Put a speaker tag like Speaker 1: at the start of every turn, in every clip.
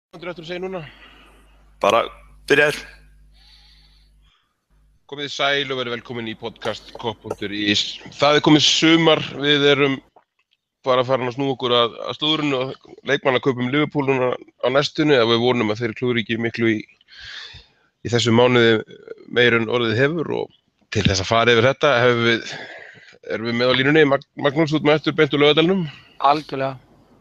Speaker 1: Hvað er eftir að segja núna?
Speaker 2: Bara byrjaður.
Speaker 1: Komið þið sæl og verið velkomin í podcast Kopp.is. Það er komið sumar, við erum bara farin að snúa okkur að slúðrinu og leikmannakaupum Liverpool núna á næstunni, að við vonum að þeir klúðri ekki miklu í þessu mánuði meir en orðið hefur, og til þess að fara yfir þetta erum við með á línunni Magnús út með eftir beint úr Laugardalnum.
Speaker 3: Algjörlega.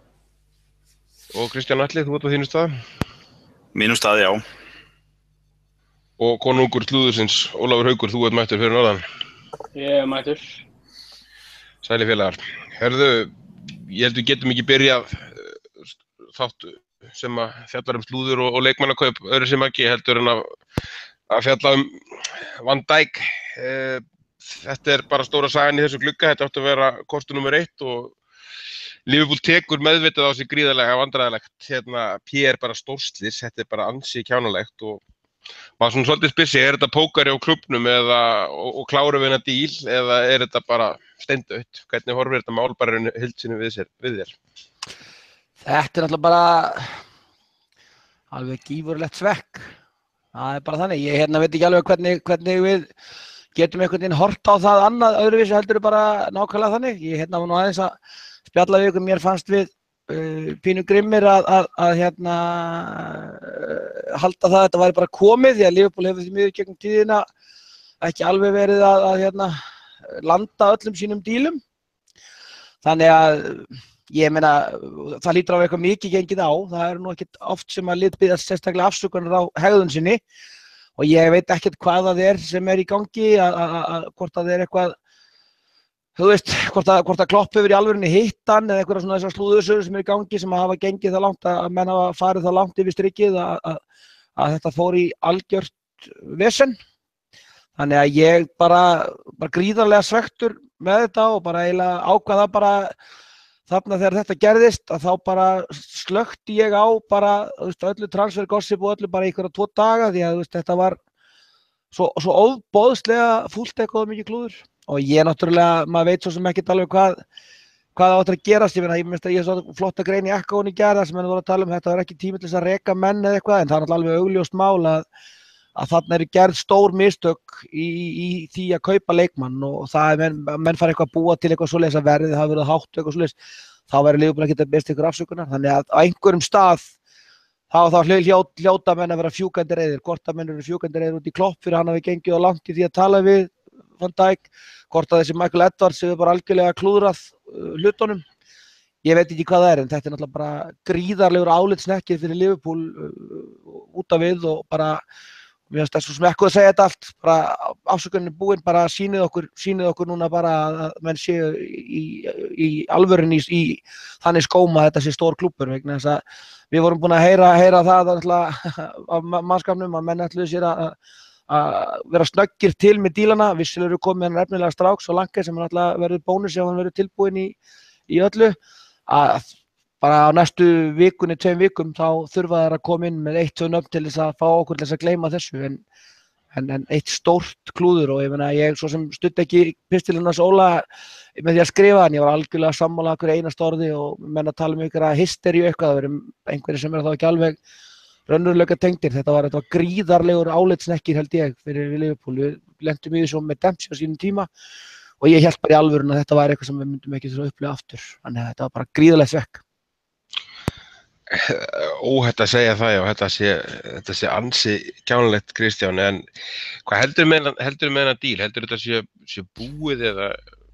Speaker 1: Og Kristján Atli, þú ert á þínu stað.
Speaker 2: Mínum stað, já.
Speaker 1: Og konungur slúðursins, Ólafur Haukur, þú ert mættur fyrir norðan.
Speaker 3: Ég er mættur.
Speaker 1: Sælir félagar. Herðu, ég held við getum ekki byrjað þátt sem að fjallar slúður og leikmannakaup öðru sem ekki heldur en að fjalla Van Dijk. Þetta er bara stóra sagan í þessu glugga, þetta átti að vera kostur númer 1 og Liverpool tekur meðvitað á sig gríðarlega vandræðalegt. Pierre bara stórslis, þetta er bara ansi kjánalegt og maður svona svolítið spyr sig, er þetta pókari á klúbbnum og klárum við hennar díl eða er þetta bara steindautt? Hvernig horfir þetta mál bara í heild sinni við þér?
Speaker 3: Þetta er náttúrulega bara alveg gífurlegt svekk. Það er bara þannig. Ég veit ekki alveg hvernig við getum einhvern veginn hort á það annað öðruvísi heldur bara nákvæmlega þannig. Ég var nú aðeins að spjalla við ykkur, mér fannst við pínu grimmir að halda það að þetta væri bara komið, því að Liverpool hefur því miður gegnum tíðina ekki alveg verið að landa öllum sínum dílum. Þannig að ég meina, það hlýtur á eitthvað mikið gengið á. Það er nú ekkert oft sem að lið biðjast sérstaklega afsökunar á hegðun sinni og ég veit ekkert hvað það er sem er í gangi, hvort það er eitthvað, þú veist, hvort að Klopp hefur í alvörunni hitt hann eða eitthvað svona þessar slúðursögur sem er í gangi sem hafa gengið það langt að menn hafa farið það langt yfir strikið að þetta fór í algjört vesen. Þannig að ég bara gríðarlega svekktur með þetta og bara eiginlega ákvaða bara þarna þegar þetta gerðist að þá bara slökkti ég á bara, þú veist, öllu transfergossip og öllu bara í einhverja 2 daga því að þú veist, þetta var svo óboðslega fúlt eitthvað mikið klúður. Og ég náttúrulega, maður veit svo sem ekkert alveg hvað á þetta að gerast. Ég minnst að ég svo flotta grein í Ekkaón í gær þar sem menn voru að tala um þetta var ekki tími til þess að reka menn eða eitthvað, en það er náttúrulega alveg augljóst mál að þarna eru gerð stór mistök í því að kaupa leikmann og það er menn fara eitthvað að búa til eitthvað svoleiðis að verðið hafi verið hátt eitthvað svoleiðis, þá verður Liverpool ekki að beðst ykkur afsökunar. Þannig að á einhverjum stað þá hljóta menn að vera fjúkandi reiðir, hvort að menn eru fjúkandi reiðir út í Klopp fyrir hann hafi gengið á langt í því að tala við Van Dijk, hvort að þessi Michael Edwards hefur bara algjörlega klúðrað hlutunum. Ég veit ekki hvað það er, en þetta er náttúrulega bara gríðarlegur álitssnekkir fyrir Liverpool út af við og bara, mér finnst það svo smekkuð að segja þetta allt, bara afsökunin er búin, bara sýnið okkur núna bara að menn séu í alvörunni í þannig skóm að þetta sé stór klúbbur, vegna þess að við vorum búin að heyra það af mannskapnum að menn ætluðu sér að vera snöggir til með dílana. Vissilega eru komið hann efnilega Strauks og Lanke sem alltaf verður bónus ef hann verður tilbúin í öllu. Að bara á næstu vikunni, 2 vikum þá þurfa þær að koma inn með 1-2 nöfn til þess að fá okkur til þess að gleyma þessu en eitt stórt klúður og ég meina ég svo sem studdi ekki pistilinn hans Óla með því að skrifa hann, ég var algjörlega sammála hverju einasta orði og menn að tala um einhverja hysteríu eitthvað, það verður einhverjir sem þá ekki alveg raunverulega tengdir. Þetta var gríðarlegur álitssnekkir held ég fyrir Liverpool. Við lentum í þessu með Dempsey á sínum tíma og ég hélt bara í alvörun að þetta var eitthvað sem við myndum ekki þurfa að upplifa aftur. Þannig að þetta var bara gríðarlegt svekk.
Speaker 1: Óhætt að segja það, já, þetta sé ansi kjánalegt, Kristján, en hvað heldur með hennar díl? Heldur þetta sé búið eða?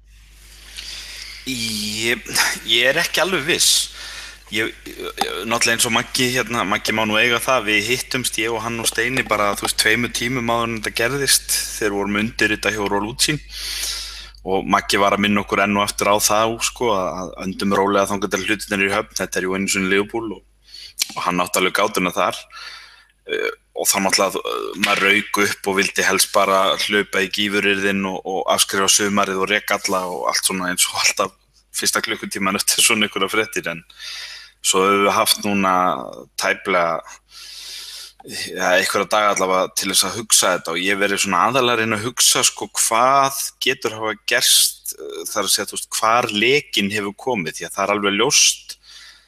Speaker 2: Ég er ekki alveg viss. Náttúrulega eins og Maggi má nú eiga það, við hittumst ég og hann og Steini bara, þú veist, 2 tímum áður en þetta gerðist þegar vorum undir þetta hjá Rolútsín og Maggi var að minna okkur enn og aftur á það, sko, að öndum rólega þangað til hlutirnir í höfn, þetta er ju einu sinni Liverpool og hann átti alveg gátuna þar og þá náttúrulega maður rauk upp og vildi helst bara hlaupa í gífuryrðin og afskrifa sumarið og reka alla og allt svona eins og alltaf fyrsta klukkutíman eftir svona einhverja fréttir, en svo höfum við haft núna tæplega einhverja daga allavega til þess að hugsa þetta og ég verið svona aðalega að reyna að hugsa sko hvað getur hafa gerst þar að segja, þú veist, hvar lekinn hefur komið, því að það er alveg ljóst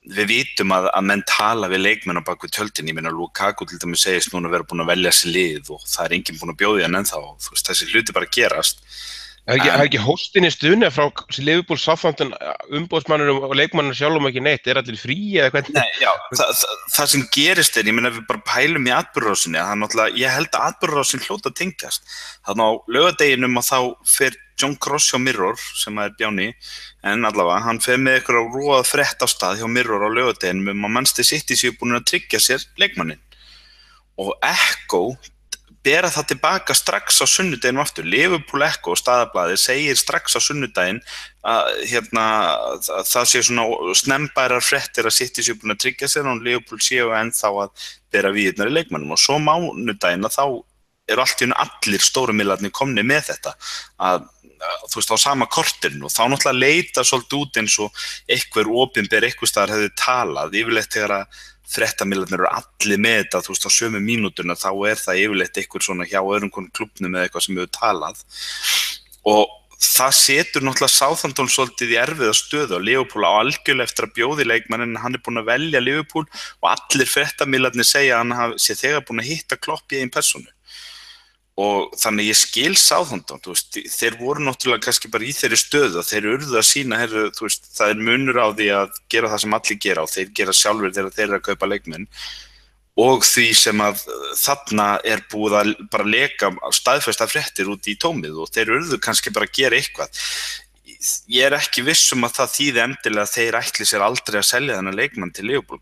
Speaker 2: við vitum að menn tala við leikmenn á bak við tjöldin. Ég meina Lukaku til dæmis segist núna vera búin að velja sér lið og það enginn búin að bjóða hann ennþá. Þú veist, þessi hluti bara gerast.
Speaker 1: Það ekki hóstinni stunni frá Liverpool, Southampton, umboðsmannunum og leikmannunum sjálfum ekki neitt, allir frí eða hvernig?
Speaker 2: Nei, já, það sem gerist ég meina við bara pælum í atburðarásinni, það náttúrulega, ég held að atburðarásin hljóta tengjast. Þannig á laugardeginum að þá fer John Cross hjá Mirror, sem er Bjáni, en allavega, hann fer með ykkur á róað frétt á stað hjá Mirror á laugardeginum að Manchester City séu búin að tryggja sér leikmanninn. Og Echo bera það tilbaka strax á sunnudaginn aftur. Liverpool Echo staðablaðið segir strax á sunnudaginn að það sé svona snembærar fréttir að City séu búin að tryggja sér og Liverpool séu ennþá að bera víðirnar í leikmannum og svo mánudaginn að þá eru allt í einu allir stóru miðlarnir komnir með þetta að þú veist á sama kortinu og þá náttúrulega leita svolítið út eins og einhver opinber einhvers staðar hefði talað yfirleitt þegar að fréttamiðlarnir eru allir með þetta, þú veist, á sömu mínútuna þá það yfirleitt einhver svona hjá öðrum konum klúbbnum eða eitthvað sem hefur talað og það setur náttúrulega Southampton svolítið í erfiða stöðu og Liverpool á algjörlega eftir að bjóði leikmann en hann búin að velja Liverpool og allir fréttamiðlarnir segja að hann sé þegar búin að hitta Klopp í einn persónu og þannig ég skil Southampton, þú veist, þeir voru náttúrulega kannski bara í þeirri stöðu að þeir urðu að sína, þú veist, það munur á því að gera það sem allir gera og þeir gera sjálfur þegar þeir eru að kaupa leikmenn og því sem að þarna búið að bara leka staðfesta fréttir út í tómið og þeir urðu kannski bara að gera eitthvað. Ég ekki viss að það þýði endilega að þeir ætli sér aldrei að selja þennan leikmann til Liverpool,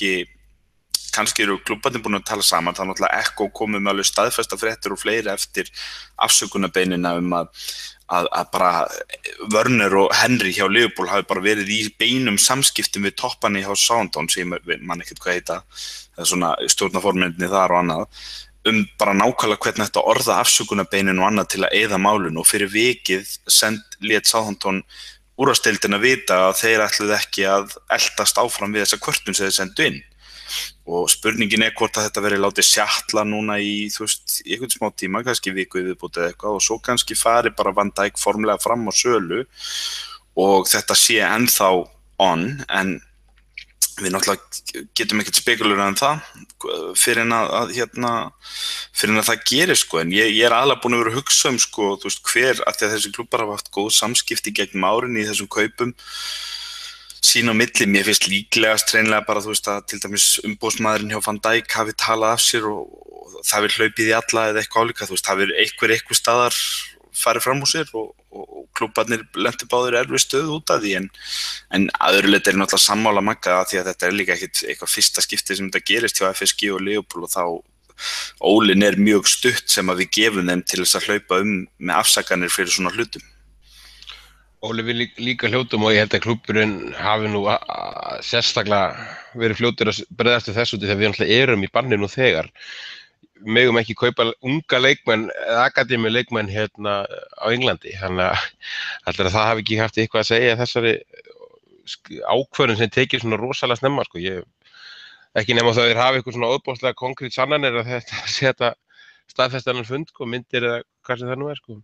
Speaker 2: kannski eru klúbbarnir búin að tala saman, það náttúrulega Echo komið með alveg staðfesta fréttir og fleiri eftir afsökunarbeinina að bara Werner og Henry hjá Liverpool hafi bara verið í beinum samskiptum við toppanni hjá Southampton sem mann ekkert hvað heita, það svona stjórnarformennirnir þar og annað, bara nákvæmlega hvernig þetta orða afsökunarbeinin og annað til að eyða málun og fyrir vikið lét Southampton úrvalsdeildin að vita að þeir ætluðu ekki að eldast áfram við þessa kvörtun sem þeir sendu inn. Og spurningin hvort að þetta verið látið sjatla núna í, þú veist, í einhvern smá tíma, kannski viku viðbútið eða eitthvað og svo kannski fari bara Van Dijk formlega fram á sölu og þetta sé ennþá on, en við náttúrulega getum ekkert spekulurað um það fyrir en að það gerir sko, en ég aðalega búin að vera að hugsa sko, þú veist, hver, að því að þessi klúbbar hafa haft góð samskipti gegnum árin í þessum kaupum sín á milli, mér finnst líklegast hreinlega bara, þú veist, að til dæmis umboðsmaðurinn hjá Van Dijk hafi talað af sér og það hafi hlaupið í alla eða eitthvað álíka, þú veist, hafi einhver staðar farið fram úr sér og klúbbarnir lentu báðir erfið stöðu út af því, en að öðru leyti náttúrulega sammála Magga að því að þetta líka ekkit eitthvað fyrsta skipti sem þetta gerist hjá FSG og Liverpool og þá ólinn mjög stutt sem að við gefum þeim til þess að hlaupa með afsakanir fyrir svona hlutum.
Speaker 1: Óli við líka hljótum og ég held að klúbburinn hafi nú sérstaklega verið fljótur að bregðast við þessu þegar við náttúrulega erum í banni nú þegar. Megum ekki kaupa unga leikmenn eða akademi leikmenn hérna á Englandi, þannig að það hafi ekki haft eitthvað að segja þessari ákvörðun sem tekið svona rosalega snemma sko. Ekki nema það hafi eitthvað svona óbóðslega konkrét sannanir að þetta setja staðfestannan fund sko, myndir eða hvað sem það nú sko.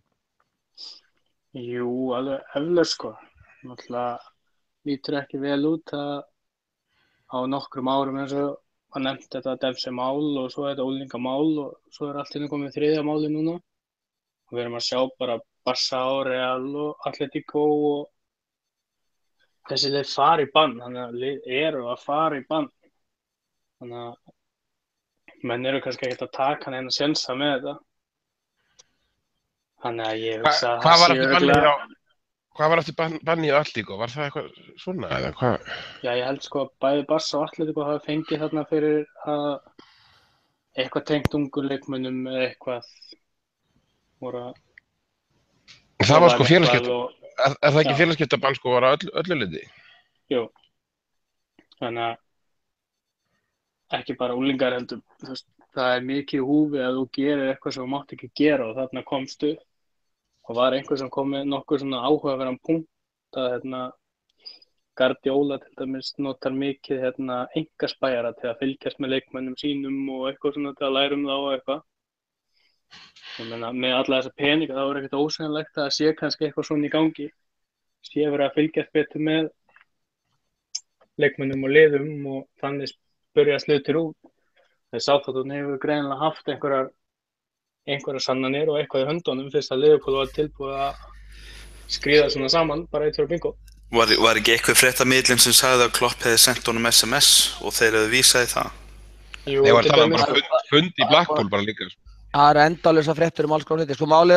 Speaker 4: Jú, alveg eflaust sko. Náttúrulega lítur ekki vel út að á nokkrum árum eins og var nefnt þetta Devse mál og svo þetta unglingamál og svo allt hérna komið þriðja máli núna. Og við erum að sjá bara Barca og Real og Atletico og þessi leið fara í bann, þannig að lið eru að fara í bann. Þannig að menn eru kannski ekkert að taka neina sénsa með þetta. Þannig að ég hugsa að
Speaker 1: það sé örugglega. Hvað var eftir banni á Atletico? Var það eitthvað svona eða hvað?
Speaker 4: Já, ég held sko að bæði Barca og Atletico hafi fengið þarna fyrir að eitthvað tengt ungu leikmönnum eða eitthvað voru að...
Speaker 1: Það var sko félagsskipta, er það ekki félagsskiptabann sko var á öllu liti?
Speaker 4: Jú, þannig að ekki bara unglingar heldur, þú veist, það er mikið í húfi að þú gerir eitthvað sem þú mátt ekki gera og þarna komstu og var einhver sem kom með nokkuð svona áhugaverðan punkt að Guardiola til dæmis notar mikið einkaspæjara til að fylgjast með leikmönnum sínum og eitthvað svona til að læra þá og eitthvað. Ég meina með alla þessa peninga þá er ekkert ósennilegt að sé kannski eitthvað svona í gangi. Sé verið að fylgjast betur með leikmönnum og liðum og þannig spurjast hlutir út. Þegar Southampton hefur greinilega haft einhverjar sannanir og eitthvað í höndunum fyrst að Liverpool var tilbúið að skríða svona saman, bara 1-2 bingo.
Speaker 2: Var ekki eitthvað fréttamiðillinn sem sagði að Klopp hefði sendt honum SMS og þeir hefðu vísað í það?
Speaker 4: Jú,
Speaker 1: Nei, var
Speaker 4: til
Speaker 1: talað
Speaker 4: dæmis-
Speaker 1: bara fund í Blackpool bara líka.
Speaker 3: Það eru endalausar fréttir alls konar hluti. Sko málið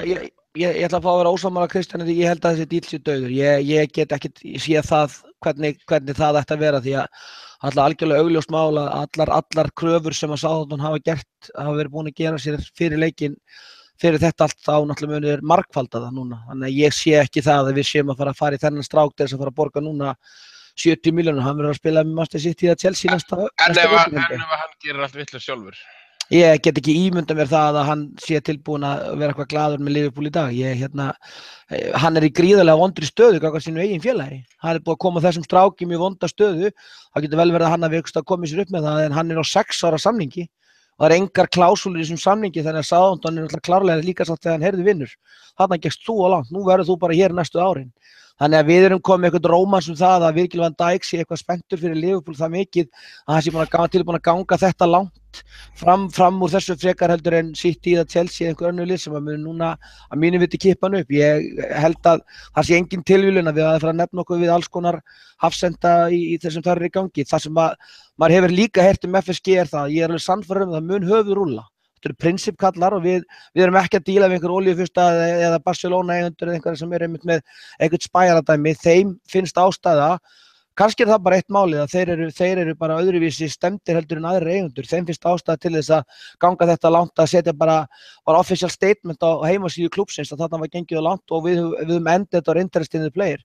Speaker 3: ég ætla að fá að vera ósammála Kristján því ég held að þessi díl sé dauður. Ég get ekkert séð það hvernig það ætti að vera því að alltaf algjörlega augljóst mál að allar kröfur sem að Southampton hafa verið búin að gera sér fyrir leikinn fyrir þetta allt þá náttúrulega munir margfalda það núna. Þannig að ég sé ekki það að við séum að fara í þennan strák til þess að fara að borga núna 70 milljónir. Hann verður að spila með Manchester City eða Chelsea næsta
Speaker 1: En ef
Speaker 3: vetur.
Speaker 1: hann gerir allt vitlaust sjálfur.
Speaker 3: Ég get ekki ímyndað mér það að hann sé tilbúinn að vera eitthvað glaður með Liverpool í dag. Hann er í gríðarlega vondri stöðu gagnvart sínu eigin félagi. Hann er búið að koma þessum stráki mjög vonda stöðu. Það getur vel verið að hann hafi eitthvað komið sér upp með það en hann er á 6 ára samningi og það er engar klásúlur í þessum samningi þannig að Southampton er náttúrulega klárlega líka satt þegar hann heyrði vinnur. Þarna gekkst þú á langt, nú verður þú bara hér næstu árin. Þannig að við erum komið eitthvað rómans það að Virgil van Dijk sé eitthvað spenntur fyrir Liverpool það mikið að hann sé tilbúinn að ganga þetta langt fram úr þessu frekar heldur en City eða Chelsea eða einhver önnur lið sem að muni núna að mínu viti kippa hann upp. Ég held að það sé engin tilviljun að við að fara að nefna okkur við alls konar hafsenda í þessum þar er í gangi. Það sem að maður hefur líka heyrt FSG er það, ég er alveg sannfærður það mun höfuð rúlla. Þetta eru prinsipkallar og við erum ekki að díla við einhver olíufursta eða Barcelona eigendur eða einhverja sem eru einmitt með einhvern spæjaradæmi. Þeim finnst ástæða, kannski er það bara eitt málið að þeir eru bara öðruvísi stemdir heldur en aðrir eigendur. Þeim finnst ástæða til þess að ganga þetta langt að setja bara official statement á heimasíðu klúbbsins að þarna var gengið á langt og við höfum ended our interest in the player.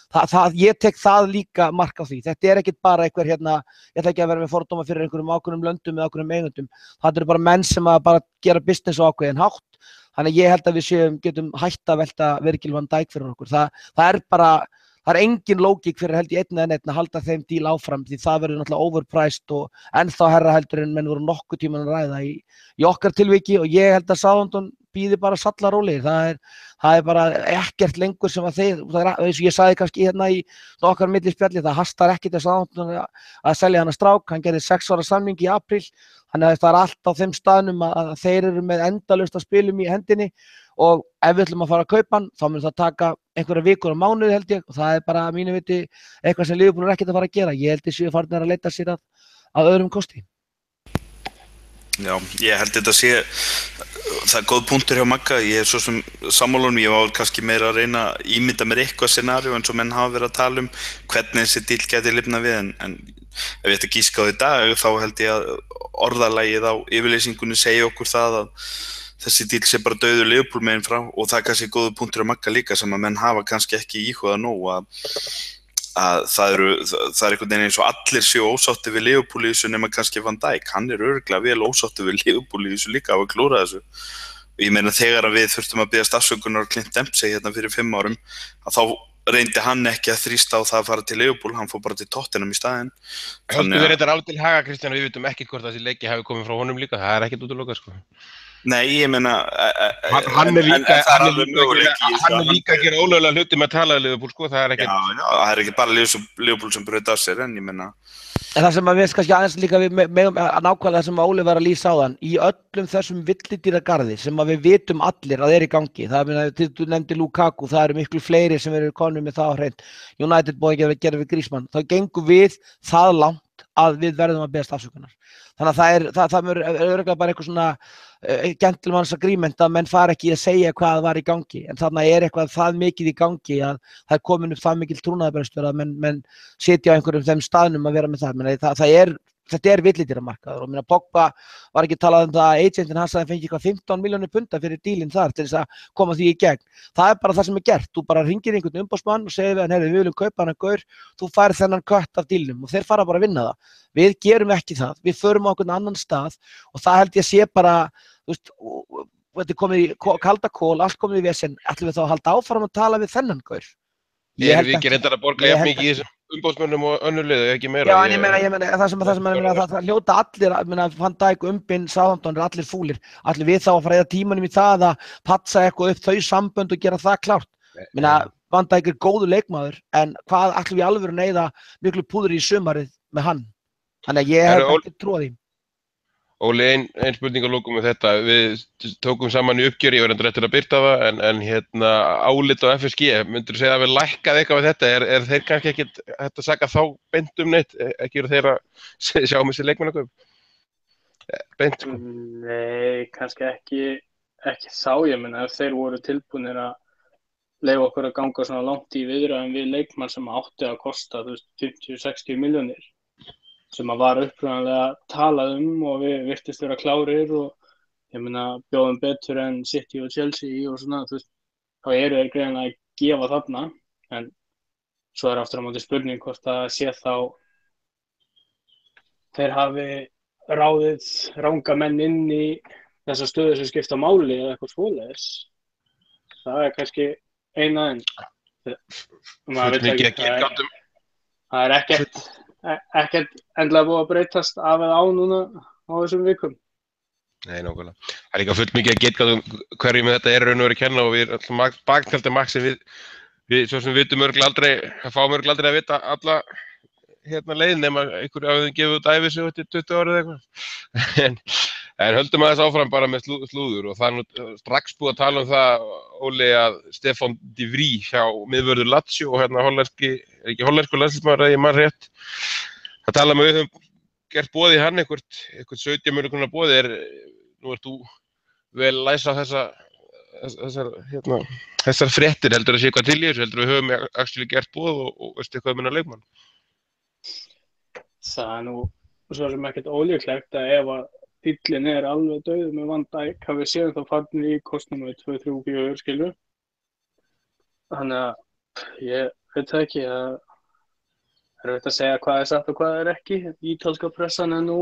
Speaker 3: Ég tek það líka mark á því. Þetta er ekkert bara einhver ég ætla ekki að vera með fordóma fyrir einhverjum ákveðnum löndum eða ákveðnum eigendum. Það eru bara menn sem að bara gera business á ákveðin hátt. Þannig að ég held að við getum hætt að velta Virgil van Dijk fyrir okkur. Það er engin lógík fyrir held ég einn að halda þeim díl áfram því það verður náttúrulega overpriced og ennþá herra heldur en menn voru nokkuð tímann að ræða í okkar tilviki og ég held að Southampton býði bara sallarólegir. Það er bara ekkert lengur sem að eins og ég sagði kannski í okkar millispjalli, það hastar ekkert að Southampton að selja hana strák, hann gerði 6 ára samning í apríl, þannig að það er allt á þeim staðnum að þeir eru með endalaust að spilum í hendinni og ef við ætlum að fara að kaupa hann þá mun það taka einhverja vikur og mánuði held ég og það er bara að mínu viti eitthvað sem Liverpool er ekkert að fara að gera. Ég held þessi farnir að leita sér að öðrum kosti.
Speaker 2: Já, ég held þetta sé það er góð punktur hjá Magga, ég er svo sem sammálunum, ég var kannski meira að reyna að ímynda mér eitthvað scenaríu eins og menn hafa verið að tala hvernig þessi díl gæti lifna við en ef ég ætti að gíska á því dag þá held ég að orðalagið á yfirlýsingunni segja okkur það að þessi díl sé bara dauður Liverpool meginn frá og það er kannski góður punktur hjá Magga líka sem að menn hafa kannski ekki íhugað nóg að það er einhvern veginn eins og allir séu ósátti við Liverpool í þessu nema kannski Van Dijk, hann er örugglega vel ósátti við Liverpool í þessu líka á að klúra þessu. Ég meina þegar við þurftum að biðjast afsökunar á Clint Dempsey hérna fyrir 5 árum að þá reyndi hann ekki að þrýsta á það að fara til Liverpool, hann fór bara til Tottenham í staðinn.
Speaker 1: Höldum við reyndar alveg til haga Kristján og við vitum ekkert hvort þessi leiki hafi komið frá honum líka, það er ekkert útilokað sko.
Speaker 2: Nei, ég meina
Speaker 1: hann er líka að gera ólöglega hluti með að tala við Liverpool sko, það er ekkert.
Speaker 2: Já, það er ekki bara Liverpool sem braut af sér en ég meina.
Speaker 3: En það sem að við kannski aðeins líka við megum nákvæmlega það sem Óli var að lýsa áðan í öllum þessum villidýragarði sem að við vitum allir að er í gangi. Það er þú nefndi Lukaku, það eru miklu fleiri sem eru konum með það á hreint. United búið að gera við Griezmann. Þá gengum við það langt að við verðum að beðast afsökunar. Þannig að það er örugglega bara eitthvað svona gentleman's agreement að menn fara ekki að segja hvað var í gangi en þarna er eitthvað það mikið í gangi að það er komin upp það mikil trúnaðarbrestur að menn sitja á einhverjum þeim staðnum að vera með það. Þetta er villidýramarkaður og minna Pogba var ekki talað það að agentin hans að fengi eitthvað 15 milljónir punda fyrir dílinn þar til þess að koma því í gegn. Það er bara það sem er gert. Þú bara hringir einhvern umboðsmann og segir við hann, við viljum kaupa hann að gaur, þú færð þennan kött af dílnum og þeir fara bara að vinna það. Við gerum ekki það. Við förum á einhvern annan stað og það held ég sé bara, þetta er komið í kalda kól, allt komið í vesen, ætlum við þá að halda áfram að tala við þennan gaur.
Speaker 1: Erum við ekki reyndar að borga jafn mikið í þessum umboðsmönnum og önnur lið, ekki meira?
Speaker 3: Já, en ég meina það sem það hljóta allir, Van Dijk, Southampton allir fúlir, allir við þá að fara eða tímanum í það að patsa eitthvað upp þau sambönd og gera það klárt. Van Dijk góður leikmaður, en hvað ætlum við alveg að neyða miklu púður í sumarið með hann? Þannig að ég hef ekki trúið því.
Speaker 1: Óli, ein spurning að lokum með þetta. Við tókum saman í uppgjöri, ég var endur eftir að birta það, en álit á FSG, myndirðu segja að við lækkað eitthvað við þetta? Er þeir kannski ekkert hægt að saka þá beint neitt? Ekki eru þeir að sjá með sér leikmannakaup? Beint, sko.
Speaker 4: Nei, kannski ekki þá, ég meina, ef þeir voru tilbúnir að leyfa okkur að ganga svona langt í viðræðum við leikmann sem átti að kosta 50-60 milljónir. Sem að var upprunalega talað og við virtist vera klárir og ég meina bjóðum betur en City og Chelsea og svona, þá eru þeir greinilega að gefa þarna, en svo aftur á móti spurning hvort það sé þá þeir hafi ráðið ranga menn inn í þessa stöðu sem skipta máli eða eitthvað svoleiðis. Það kannski eina en maður veit ekki, það er ekkert endilega búið að breytast af eða á núna á þessum vikum.
Speaker 1: Nei, nákvæmlega. Það er líka fullt mikið að geta hverju með þetta raun og verið að kenna og við erum baktaldið maks sem við svo sem vitum fáum örglega aldrei að vita alla leið nema einhverju af þeim gefið út ævisögu eftir 20 ára eða eitthvað. En höldum aðeins áfram bara með slúður og það strax búið að tala það, Óli, að Stefan de Vrij hjá miðvörður Lazio og hollensku landsliðsmaður að ég man rétt. Það tala við höfum gert boði hann eitthvað 17 milljóna króna boði. Nú ert þú vel læs á þessar fréttir, heldur að sé eitthvað til í þessu, heldur við höfum actually gert boð og veistu eitthvað minna leikmann?
Speaker 4: Það nú svo sem ekkert ólíklegt að ef að bíllinn alveg dauður með Van Dijk, hafið séð þá farnir í kostnum 2, 3, 4 skilur. Þannig að ég veit það ekki, það erfitt að segja hvað satt og hvað ekki. Ítalska pressan nú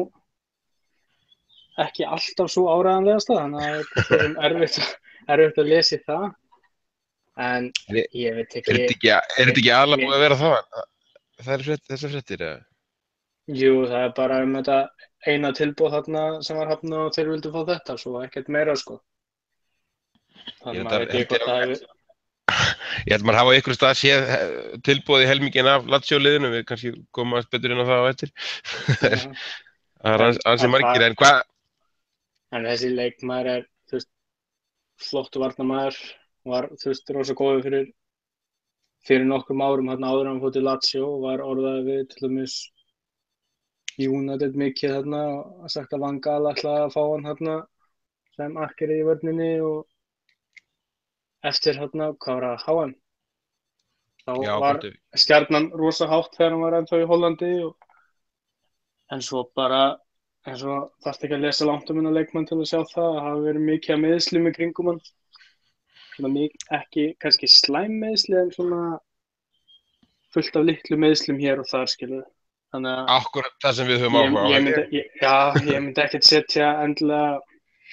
Speaker 4: ekki alltaf svo áreiðanlegasta, þannig að erfitt að lesa í það. En ég veit ekki.
Speaker 1: Er þetta ekki alveg búið að vera það? Þessar fréttir, eða?
Speaker 4: Jú, það bara þetta eina tilboð þarna sem var hafnað og þeir vildu fá þetta, svo ekkert meira, sko. Þannig maður veit ekki hvað það hefur.
Speaker 1: Ég held maður hafa á einhverjum stað séð tilboð í helminginn af Lazio-liðinu, við kannski komum aðeins betur inn á það á eftir. Það ansi margir, en hvað?
Speaker 4: En þessi leikmaður flottur varnarmaður, var, rosa góður fyrir nokkrum árum áður en hann fór til Lazio og var orðaður við til dæmis United mikið þarna og sagt að Van Gaal ætlaði að fá hann þarna sem akkeri í vörninni og eftir þarna, hvað var að HM? Þá var stjarnan rosa hátt þegar hann var ennþá í Hollandi en svo bara, þarfst ekki að lesa langt minna leikmann til að sjá það hafi verið mikið að meiðslum í kringum hann. Svona ekki kannski slæm meiðsli en svona fullt af litlu meiðslum hér og þar skilur.
Speaker 1: Akkurat það sem við höfum áhuga á.
Speaker 4: Ég myndi ekkert setja endilega,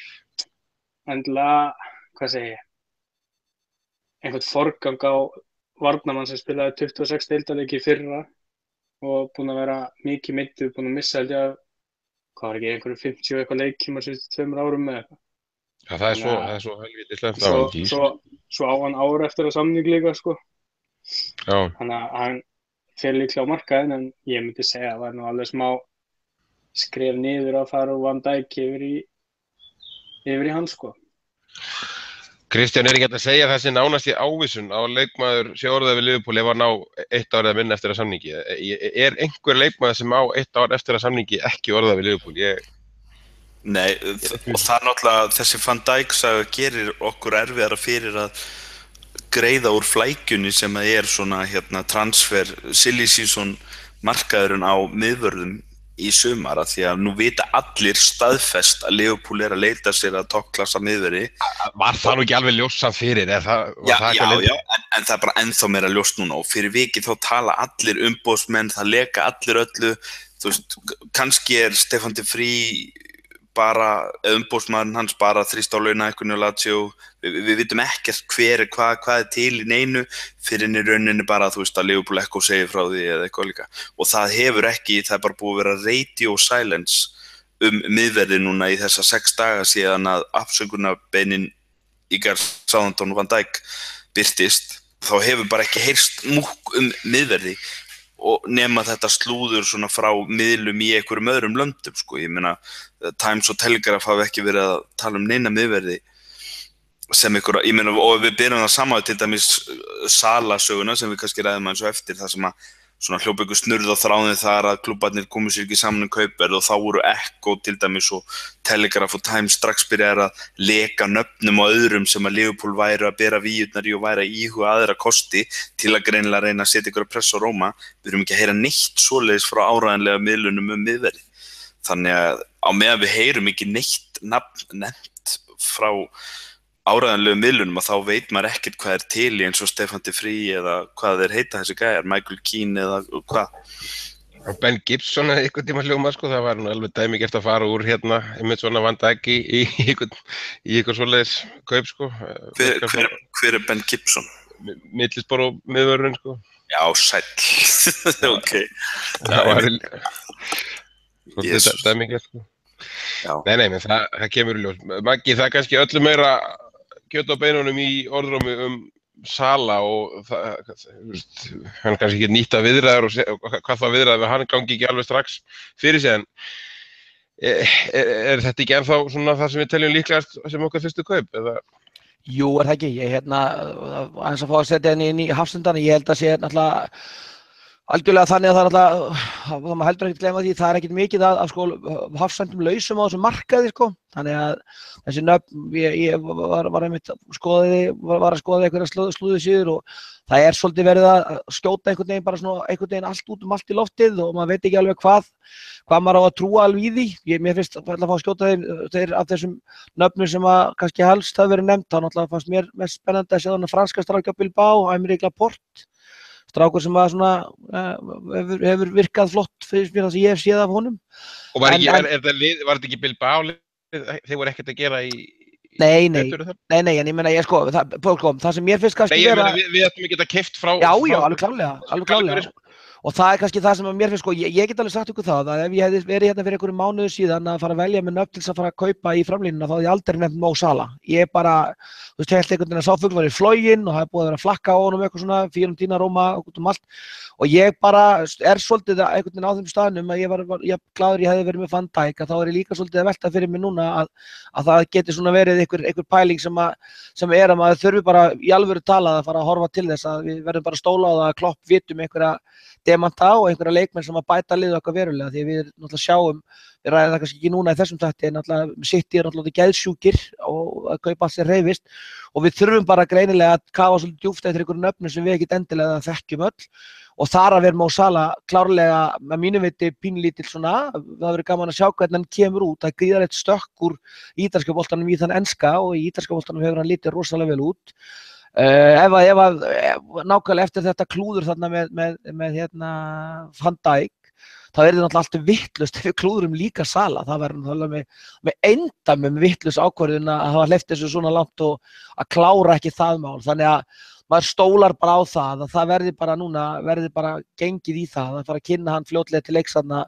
Speaker 4: hvað segi ég, einhvern forgang á varnarmann sem spilaði 26 deildarleiki í fyrra og búinn að vera mikið meiddur, búinn að missa held ég að, hvað var ekki, einhverju 50 og eitthvað leikjum á síðustu 2 árum með eitthvað.
Speaker 1: Já, það er svo helvítið slæmt á hann.
Speaker 4: Svo á hann ára eftir að samning líka, sko.
Speaker 1: Já.
Speaker 4: Þannig að hann fer líklega á markaðinn, en ég myndi segja að það var nú alveg smá skref niður að fara úr Van Dijk yfir í hann, sko.
Speaker 1: Kristján, ekki hægt að segja þessi nánast í ávísun á leikmaður sé orðað við Liverpool ef hann á 1 ár eða minna eftir að samningi? Er einhver leikmaður sem á 1 ár eftir að samningi ekki orðað við Liverpool?
Speaker 2: Nei, og það náttúrulega, þessi Van Dijk saga gerir okkur erfiðara fyrir að greiða úr flækjunni sem að svona transfer silly season markaðurinn á miðvörðum í sumar að því að nú vita allir staðfest að Liverpool að leita sér að toppklassa miðvörði.
Speaker 1: Var það nú ekki alveg ljóst samt fyrir?
Speaker 2: Já, en það er bara ennþá meira ljóst núna og fyrir vikið þá tala allir umboðsmenn, það leka allir öllu, þú veist, kannski Stefan de Vrij bara, umboðsmaðurinn hans bara þrýst á launahækkun og Lazio, við vitum ekkert hvað til í neinu fyrir í rauninni bara þú veist að Liverpool Echo segir frá því eða eitthvað líka og það hefur ekki, það er bara búið að vera radio silence miðverði núna í þessa 6 daga síðan að afsökunarbeinin í Southampton og Van Dijk birtist þá hefur bara ekki heyrst múkk miðverði og nema þetta slúður svona frá miðlum í einhverjum öðrum löndum, sko. Ég meina, Times og Telegraph hafa ekki verið að tala neina miðverði sem ykkur, ég meina, og við byrjum það sama til dæmis Salasöguna sem við kannski ræðum aðeins og eftir, það sem að svona hljópa ykkur snurð á þráðin þar að klúbbarnir komu sér ekki saman kaupverð og þá voru Echo til dæmis og Telegraph og Times strax byrjaði að leka nöfnum og öðrum sem að Liverpool væri að bera víurnar í og væri að íhuga aðra kosti til að greinilega reyna að setja ykkur að pressa á Róma. Við erum ekki að heyra neitt svoleiðis frá áræðanlega miðlunum miðverði. Þannig að á meðan við heyrum ekki neitt nafn nefnt frá áræðanlegu miðlunum og þá veit maður ekkert hvað til í eins og Stefan de Vrij eða hvað þeir heita þessi gæjar, Michael Keane eða hvað.
Speaker 1: Og Ben Gibson eða einhvern tíma hljóma, sko, það var nú alveg dæmigert að fara úr einmitt svona Van Dijk í einhver svoleiðis kaup, sko.
Speaker 2: Hver Ben Gibson?
Speaker 1: Middlesbrough miðvörðurinn, sko.
Speaker 2: Já, sæll. Ok.
Speaker 1: Það var svolítið dæmigert, sko.
Speaker 2: Já.
Speaker 1: Nei, menn það kemur í ljós. Maggi, það er kannski öllu meira kjöt á beinunum í orðrómi Sala og hann kannski ekki nýta viðræður og hvað það viðræður við hann gangi ekki alveg strax fyrir sig en er þetta ekki ennþá svona það sem við teljum líklegast sem okkar fyrstu kaup eða?
Speaker 3: Jú, það ekki. Ég aðeins að fá að setja henni inn í hafsendana, ég held að sé náttúrulega algjörlega þannig að það er alltaf, það maður heldur ekkert gleyma því, það er ekkert mikið af sko hafsendum lausum á þessum markaði, sko. Þannig að þessi nöfn, ég var einmitt að skoða einhverja slúðu síður og það er svolítið verið að skjóta einhvern veginn bara svona einhvern veginn allt út allt í loftið og maður veit ekki alveg hvað maður á að trúa alveg í því. Mér finnst að fá að skjóta þeir af þessum nöfnum sem að kannski helst hafa verið nefnt, þá náttúrulega fannst mér mest spennandi að sjá þarna franska strákja Bilbao, Aymeric Laporte. Strákur sem að svona hefur virkað flott fyrir mér það sem ég hef séð af honum.
Speaker 1: Og var þetta ekki Bilbao? Þeir voru ekkert að gera í...
Speaker 3: Nei, en ég meina, það sem mér finnst kannski vera...
Speaker 1: Nei, við ættum ekki að keypt frá...
Speaker 3: Já, alveg klárlega. Og það er kannski það sem að mér finnst, sko, ég get alveg sagt ykkur það að ef ég hefði verið hérna fyrir einhverjum mánuði síðan að fara að velja með nöfn til þess að fara að kaupa í framlínuna þá hefði ég aldrei nefnt Mo Salah. Ég bara, þú veist, held einhvern veginn að sá fugl var í floginn og það er búið að vera að flakka á honum eitthvað svona, Fiorentina, Róma, út allt. Og ég bara er svolítið einhvern veginn á þeim staðnum að ég var glaður ég hefði verið með Van Dijk að þá er ég líka svolítið að velta fyrir mig núna að það geti svona verið einhver pæling sem er að maður þurfi bara í alvöru talað að fara að horfa til þess að við verðum bara stóla á það að Klopp vitum einhverja demanta og einhverja leikmenn sem að bæta liðið okkar verulega því við náttúrulega sjáum, við ræðum það kannski ekki núna í þessum þætti, náttúrulega City náttúrulega geðsjúkir og að kaupa allt sem hreyfist og við þurfum bara greinilega að kafa svolítið djúpt eftir einhverjum nöfnum sem við ekkert endilega þekkjum öll og þar að vera Mo Salah klárlega með mínu viti pínlítill svona, það verður gaman að sjá hvernig hann kemur út, það gríðar eitt stökk úr ítalska boltanum í þann enska og í ítalska boltanum hefur hann litið rosalega vel út. Ef nákvæmlega eftir þetta klúður þarna með Van Dijk þá er þetta náttúrulega alltaf vitlaust ef við klúðurum líka Salah, það verður náttúrulega með eindæmum vitlaus ákvörðun að hafa hleypt þessu svona langt og að klára ekki það mál, þannig að maður stólar bara á það að það verði bara gengið í það að fara að kynna hann fljótlega til leiks þarna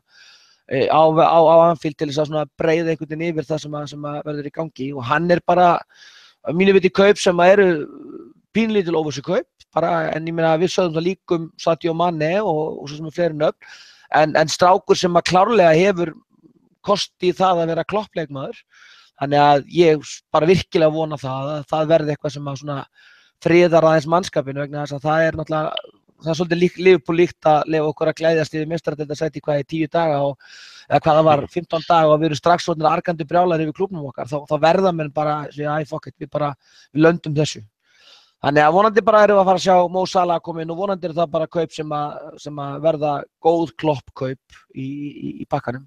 Speaker 3: á Anfield til þess að breiða einhvern veginn yfir það sem verður í gangi og hann er bara mínu viti kaup sem eru pínlítil óvissu kaup, en ég meina við sögðum það líkum Sadio Mane og svo sem er fleiri nöfn en strákur sem að klárlega hefur kosti í það að vera kloppleikmaður þannig að ég bara virkilega vona það að það verði eitthvað sem að svona friðar aðeins mannskapinu vegna þess að það er náttúrulega það er svolítið Liverpool líkt að leyfa okkur að glæðjast yfir meistaradeildarsæti hvað í 10 daga eða hvað það var 15 daga og við erum strax svona argandi brjálæðir yfir klúbbnum okkar þá verða menn bara segja fuck it við löndum þessu. Þannig að vonandi bara erum við að fara að sjá Mo Salah koma inn og vonandi er það bara kaup sem að verða góð Klopp-kaup í pakkanum.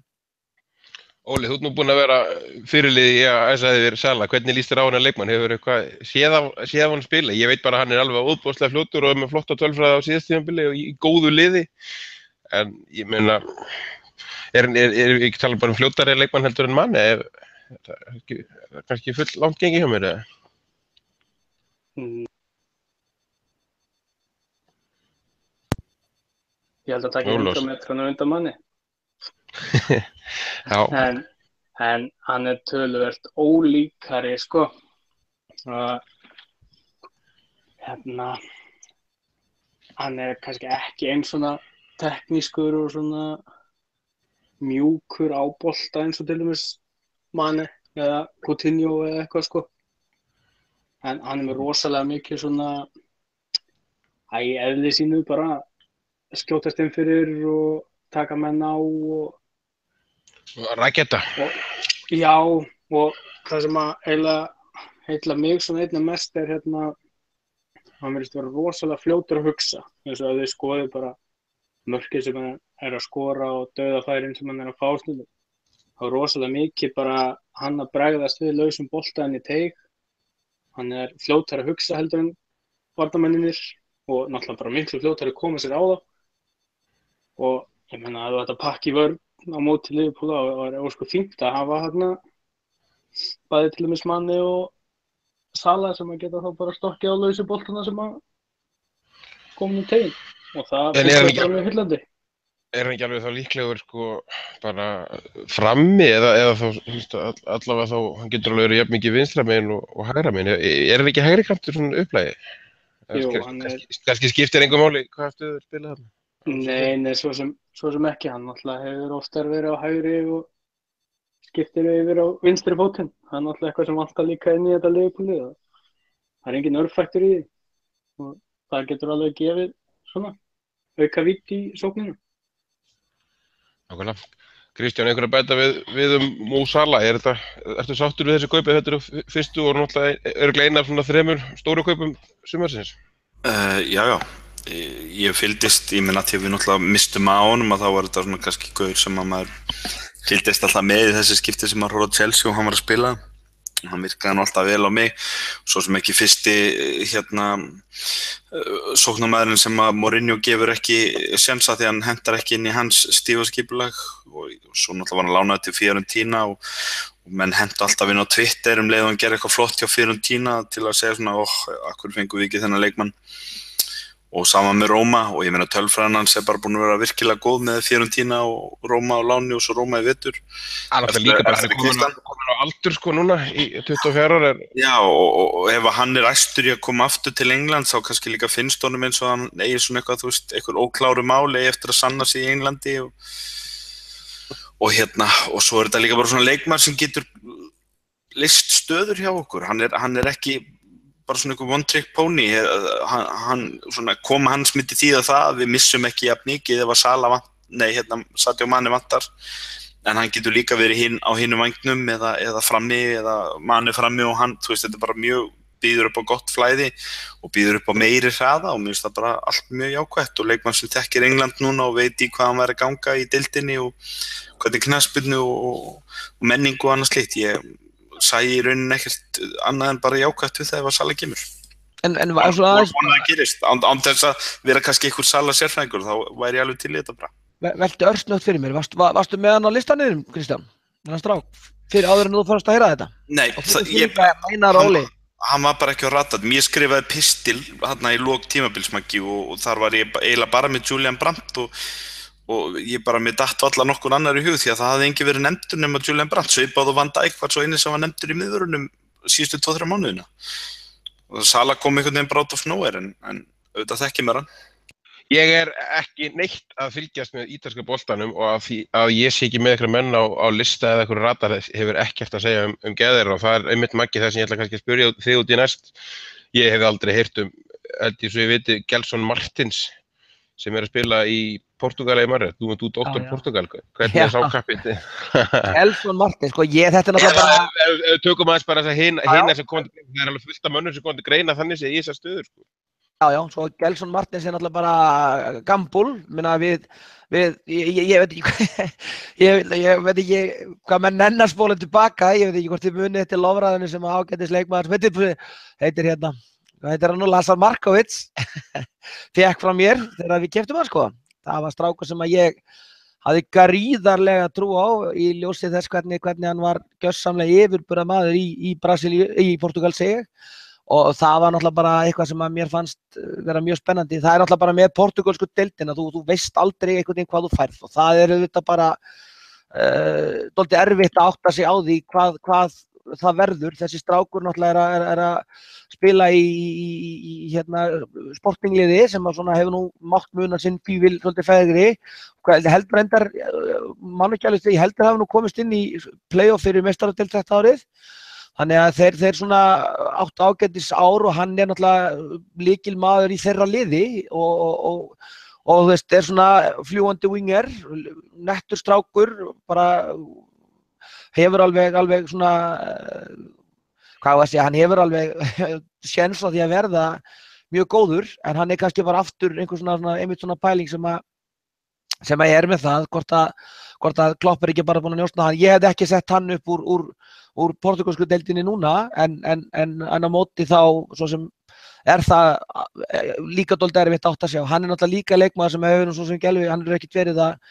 Speaker 1: Óli, þú ert nú búinn að vera fyrirliði í að æsa yfir Salah. Hvernig líst þér á hann leikmann? Hefur eitthvað séð af hann spila? Ég veit bara að hann er alveg ótrúlega fljótur og er með flotta tölfræði á síðasta tímabili og í góðu liði. En ég meina, er við ekki tala bara um fljótari leikmann heldur en Mane? Er kannski full langt gengi hjá mér eða?
Speaker 4: Ég held að taka 100 metrana undan Mane. en hann er töluvert ólíkari sko hann kannski ekki eins svona teknískur og svona mjúkur á bolta eins og til dæmis Mane eða Coutinho eða eitthvað sko. En hann með rosalega mikið svona í eðli sínu bara skjótast inn fyrir og taka menn á og
Speaker 1: Raketa.
Speaker 4: Já, og það sem að heilla mig svona einna mest hérna, hann virðist vera rosalega fljótur að hugsa, eins og að þau skoði bara mörkið sem hann að skora og dauðafærin sem hann að fá stundum. Það var rosalega mikið bara hann að bregðast við lausum boltaðin í teig. Hann fljótar að hugsa heldur en varnarmennirnir og náttúrulega bara miklu fljótar að koma sér á það. Og ég meina að þetta pakki vörn á móti Liverpool og var ósku fínt að hafa hérna bæði til dæmis Mane og Salah sem að geta þá bara stokkið á lausu boltana sem að koma í tegin. Og það finnst bara mjög hyllandi.
Speaker 1: Hann ekki alveg þá líklegur sko bara frammi eða þá allavega þá hann getur alveg verið jafn mikið vinstra megin og hægra megin. Hann ekki hægri kantur svona upplægi?
Speaker 4: Jú,
Speaker 1: kannski skiptir engu máli hvað stöður spila þarna?
Speaker 4: Nei, svo sem ekki. Hann náttúrulega hefur oftar verið á hægri og skiptir yfir á vinstri fótinn. Það náttúrulega eitthvað sem vantar líka inn í þetta Liverpool-lið. Það engin örfæktur í því. Og það getur alveg gefið svona auka vídd í sókninu.
Speaker 1: Nákvæmlega. Kristján, einhver að bæta við Mo Salah. Ertu sáttur við þessi kaupi? Þetta eru fyrstu og náttúrulega örugglega eina af svona 3 stóru kaupum sumarsins.
Speaker 2: Já. Ég fylgdist, ég meina til við náttúrulega mistum á honum að þá var þetta svona kannski gaur sem að maður fylgdist alltaf með í þessi skipti sem maður horfði á Chelsea og hann var að spila. Hann virkaði nú alltaf vel á mig, svo sem ekki fyrsti sóknarmaðurinn sem að Mourinho gefur ekki sénsa því hann hentar ekki inn í hans stífa skipulag og svo náttúrulega var hann lánaður til Fiorentina og menn hentu alltaf inn á Twitter leið og hann gerði eitthvað flott hjá Fiorentina til að segja svona, akkur fengum við ekki þennan leikmann. Og saman með Róma og ég meina tölfræðan hans bara búin að vera virkilega góð með Fiorentina og Róma á láni og svo Róma í vetur.
Speaker 1: Hann er líka bara komin á aldur sko núna í 24 ára.
Speaker 2: Já og ef hann æstur í að koma aftur til England þá kannski líka finnst honum eins og hann eigi svona eitthvað, þú veist, eitthvað ókláru máli eftir að sanna sig í Englandi og svo þetta líka bara svona leikmann sem getur leyst stöður hjá okkur. Hann ekki bara svona einhver one trick pony, koma hans myndi þýða það að við missum ekki jafn mikið ef að Sadio Mane vantar, en hann getur líka verið á hinum vangnum eða frammi eða Mane frammi og hann, þú veist, þetta er bara mjög býður upp á gott flæði og býður upp á meiri hraða og mér finnst það bara allt mjög jákvætt og leikmann sem þekkir England núna og veit í hvað hann væri að ganga í deildinni og hvernig knattspyrnu og menningu og annað slíkt. Ég sæi í rauninni ekkert annað en bara jákvætt við það ef að Salah kemur.
Speaker 3: En var svo aðeins...
Speaker 2: Það gerist, án þess að vera kannski einhver Salah sérfræðingur, þá væri ég alveg til í þetta bara.
Speaker 3: Veltu örsnögt fyrir mér, varstu með hann á listanum, Kristján? Hann strák, fyrir áður en þú fórst að heyra þetta?
Speaker 2: Nei, hann var bara ekki á ratat. Ég skrifaði pistil í lok tímabilsmaggi og þar var ég eiginlega bara með Julian Brandt og ég bara mér datt varla nokkur annar í hug því að það hafði engin verið nefndur nema Julian Brandt, svipað og Van Dijk var svo eini sem var nefndur í miðvörunum síðustu 2-3 mánuðina. Og Salah kom einhvern veginn bara out of nowhere en auðvitað þekki mér hann.
Speaker 1: Ég ekki neitt að fylgjast með ítalska boltanum og að ég sé ekki með einhverja menn á lista eða einhverju radar hefur ekkert að segja geð og það einmitt Maggi það sem ég ætla kannski að spyrja þig út í næst. Ég hef aldrei heyrt held ég svo ég viti, Gelson Martins sem að spila í Portugal eða margir. Þú doktor Portugal, hvernig sá kappið?
Speaker 3: Gelson Martins, sko, þetta náttúrulega bara...
Speaker 1: Tökum aðeins bara þess að hina sem komið til greina, það alveg fullt af mönnum sem komið til greina þannig sé í þessar stöður, sko.
Speaker 3: Já, svo Gelson Martins náttúrulega bara gambúl, minna ég veit ekki hvað menn nennar spólinn tilbaka, ég veit ekki hvort þið munið til lofræðinu sem ágætis leikmaður heitir hann nú Lazar Markovic, fekk frá mér þegar við keyptum hann sko. Það var strákur sem að ég hafði gríðarlega trú á í ljósi þess hvernig hann var gjörsamlega yfirburðamaður í Brasilíu, í Portugal segi ég. Og það var náttúrulega bara eitthvað sem að mér fannst vera mjög spennandi. Það náttúrulega bara með portugalsku deildina, þú veist aldrei einhvern veginn hvað þú færð og það auðvitað bara dálítið erfitt að átta sig á því hvað það verður. Þessi strákur náttúrulega er að spila í sportingliði sem að svona hefur nú mátt muna sinn fífil svolítið fegri. Ég held reyndar, mann ekki alveg, ég held að hafa nú komist inn í play-off fyrir meistaradeild þetta árið. Þannig að þeir svona áttu ágætis ár og hann er náttúrulega lykilmaður í þeirra liði og þú veist, er svona fljúgandi winger, nettur strákur, bara hefur alveg svona, hvað var að segja, hann hefur alveg séns á því að verða mjög góður, en hann er kannski bara aftur einhver svona, einmitt svona pæling sem að ég er með það, hvort að Klopp er ekki bara búinn að njósna hann. Ég hefði ekki sett hann upp úr portugalsku deildinni núna, en á móti þá, svo sem er það líka dálítið erfitt átt að sjá. Hann er náttúrulega líka leikmaður sem hefur svo sem Gelvi, hann er ekkert verið að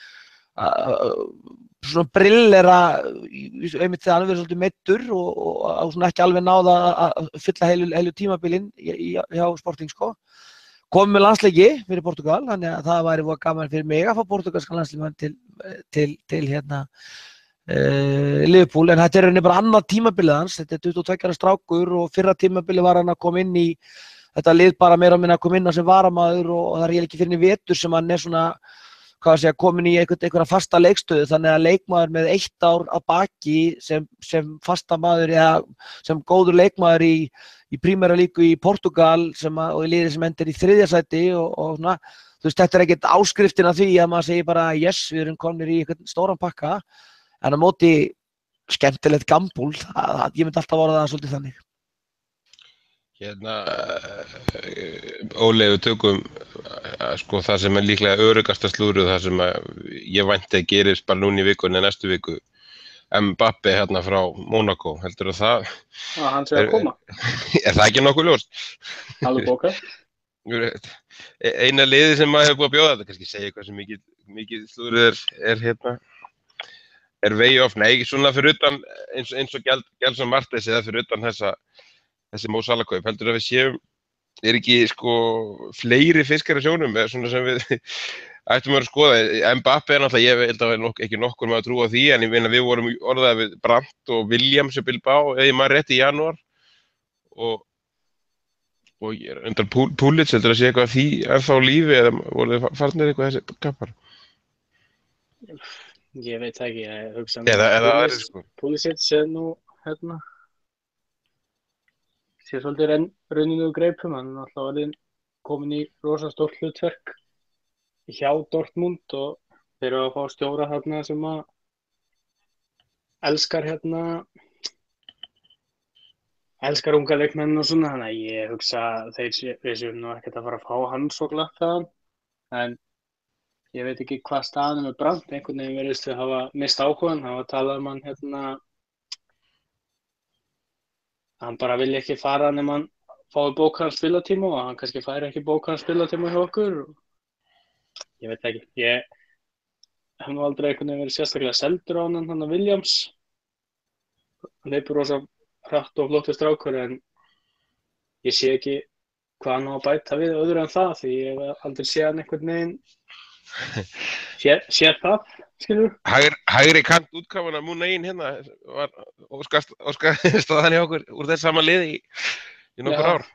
Speaker 3: svona brillera, einmitt þegar hann verið svolítið meiddur og svona ekki alveg náða að fylla heilu tímabilin hjá Sporting, sko. Komið með landsleiki fyrir Portugal, þannig að það væri voða gaman fyrir mig að fá portugalskan landsleikmann til Liverpool, en þetta er rauninni bara annað tímabilið hans. Þetta er 22 ára strákur og fyrra tímabilið var hann að koma inn í þetta lið bara meira og minna að koma inn á sem varamaður og það er ekki fyrir vetur sem hann er svona, hvað að segja, komin í einhverja fasta leikstöðu, þannig að leikmaður með 1 ár að baki sem fasta maður eða sem góður leikmaður í Primera Lígu í Portugal og í liði sem endur í 3. sæti og svona, þú veist, þetta er ekkert áskriftin af því að maður segir bara yes, við erum komnir í einhvern stóran pakka, en á móti skemmtilegt gambúl, ég myndi alltaf orða það svolítið þannig.
Speaker 1: Óli, við tökum sko það sem er líklega öruggasta slúðrið, það sem ég vænti að gerist bara núna í vikunni næstu viku. Mbappe hérna frá Monaco, heldur þú það?
Speaker 4: Já, hann sé að koma.
Speaker 1: Er það ekki nokkuð ljóst?
Speaker 4: Alveg bókað.
Speaker 1: Eina liði sem maður hefur búið að bjóða, þetta kannski segja eitthvað sem mikið slúðrið er way off. Nei, svona fyrir utan eins og Gelson Martins eða fyrir utan þessi Mo Salah kaup, heldur að við séum, er ekki sko fleiri fiskar í sjónum, svona sem við ættum að skoða. Mbappe er náttúrulega, ég held að ekki nokkur maður trúa því, en ég meina við vorum orðað við Brandt og Williams og Bilbao, eða ég maður rétt í janúar, og ég er undan Pulisic, heldur að sé eitthvað því ennþá á lífi, eða voru þið farnir eitthvað þessi kappar?
Speaker 4: Ég veit ekki, ég hugsa Pulisic er nú, sé svolítið runninu greipum, hann er alltaf orðinn komin í rosa stórt hlutverk hjá Dortmund og þeir eru að fá stjóra þarna sem að elskar unga leikmenn og svona, þannig að ég hugsa þeir séu nú ekkert að fara að fá hann svo glatt þaðan, en ég veit ekki hvað staðan með Brandt, einhvern veginn virðist við hafa mist áhugann, hafa talað hann hann bara vilja ekki fara nema hann fái bókaðan spilatíma og hann kannski fær ekki bókaðan spilatíma hjá okkur. Ég veit ekki, ég hef nú aldrei einhvern veginn verið sérstaklega seldur á hann Williams. Hann leipur rosa hratt og flottur strákur, en ég sé ekki hvað hann á að bæta við öðru en það, því ég hef aldrei séð hann einhvern veginn séð það, skilur.
Speaker 1: Hægri kant útgáfuna Múna Ín hérna var óskastaðan hjá okkur úr þess sama liði í nokkur ár.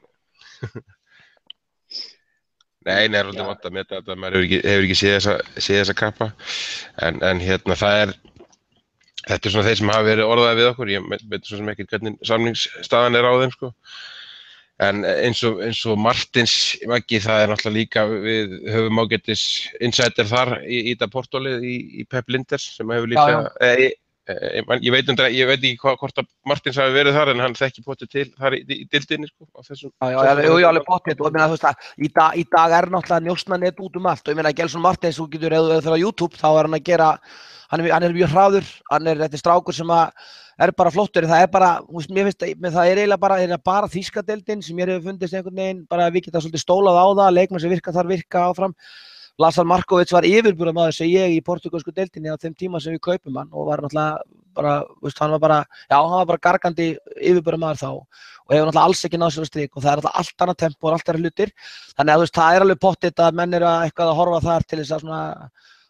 Speaker 1: Nei, er alveg vant að meta þetta, maður hefur ekki séð þessa kappa, en hérna þetta er svona þeir sem hafa verið orðaðir við okkur, ég veit svo sem ekki hvernig samningsstaðan er á þeim, sko. En eins og Martins Maggi, það er náttúrulega líka, við höfum ágætis insider þar í þetta portólið í Pep Linders sem hefur líka, ég veit ekki hvort að Martins hafi verið þar, en hann þekki potið til þar í dildinni, sko, á þessum.
Speaker 3: Já, alveg potið, og ég meina, þú veist að í dag er náttúrulega njósnanet út allt, og ég meina Gelson Martins, þú getur, ef þú fer á YouTube, þá er hann að gera, hann er mjög hraður, þetta er strákur sem er bara flottur, það er bara, mér finnst það er eiginlega bara þýskadeildin sem mér hefur fundist einhvern veginn, bara við geta svolítið stólað á það, leikmenn sem virka áfram. Lazar Markovic var yfirburðamaður, segi ég, í portugalsku deildinni á þeim tíma sem við kaupum hann og var náttúrulega bara, hann var bara gargandi yfirburðamaður þá og hefur náttúrulega alls ekki náð sér á strik og það er náttúrulega allt annað tempo og allt aðra hlutir, þannig að það er alveg pottþétt að menn eru eitthvað að horfa þar til þess að svona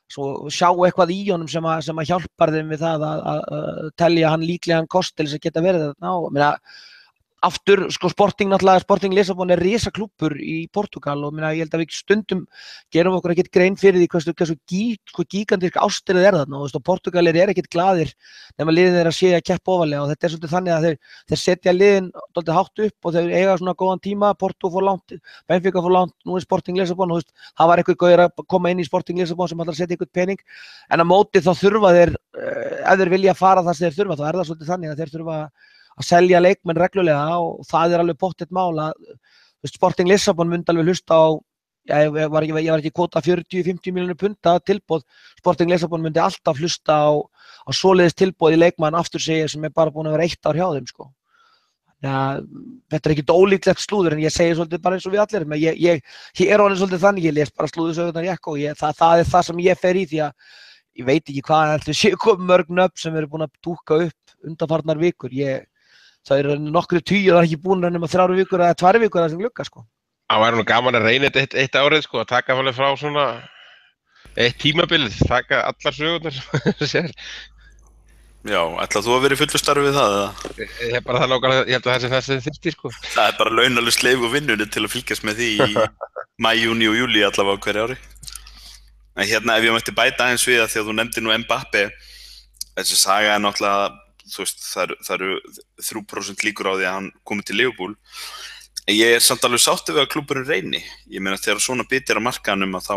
Speaker 3: svo sjá eitthvað í honum sem að hjálpar þeim við það að telja hann líklegan kost til þess að geta verið þarna og meina, aftur, sko Sporting Lissabon risa klúbbur í Portugal og meina, ég held að við stundum gerum okkur ekkert grein fyrir því hversu gigantísk ástyrið þarna og Portugalir ekkert glaðir nema liðin þeirra sé að keppa ofarlega og þetta svolítið þannig að þeir setja liðin dálítið hátt upp og þeir eiga svona góðan tíma, Porto fór langt, Benfica fór langt, nú Sporting Lissabon og það var einhver gauður að koma inn í Sporting Lissabon sem ætlar að setja einhvern pening en á móti þá þurfa þeir, ef þeir vilja fara það sem þeir þurfa, þá það svolítið þannig að þeir þurfa að selja leikmenn reglulega og það alveg pottþétt mál að Sporting Lissabon myndi alveg hlusta á ég var ekki kvota 40-50 milljónir punta tilboð, Sporting Lissabon myndi alltaf hlusta á svoleiðis tilboð í leikmann aftur segja sem bara búin að vera 1 ár hjá þeim sko. Ja, þetta ekkert ólíklegt slúður en ég segi svolítið bara eins og við allir men ég orðinn svolítið þannig, ég les bara slúðursögurnar Jakko og það það sem ég fer í því að ég veit ekki hvað ætli séu komið mörg nöfn sem eru búin að dúkka upp undanfarnar vikur, það eru nokkru tugir og það ekki búin nema 3 vikur eða 2 vikur að sem glugga sko.
Speaker 1: Það væri nú gaman að reyna þetta eitt árið sko, að taka alveg frá svona eitt tímabilið, taka allar sögurnar.
Speaker 2: Já, ætlar þú að vera í fullu starfi við það?
Speaker 1: Ég hef bara það nákvæmlega, ég held að það sem þyrfti sko.
Speaker 2: Það bara launalaus leif og vinnunni til að fylgjast með því í maí, júní og júlí allavega hverju ári. En hérna ef ég mætti bæta aðeins við að því að þú nefndir nú Mbappé, þessi saga náttúrulega, þú veist, það eru 3% líkur á því að hann komi til Liverpool. En ég samt alveg sáttur við að klúbburinn reyni. Ég meina þegar svona bitir á markaðnum að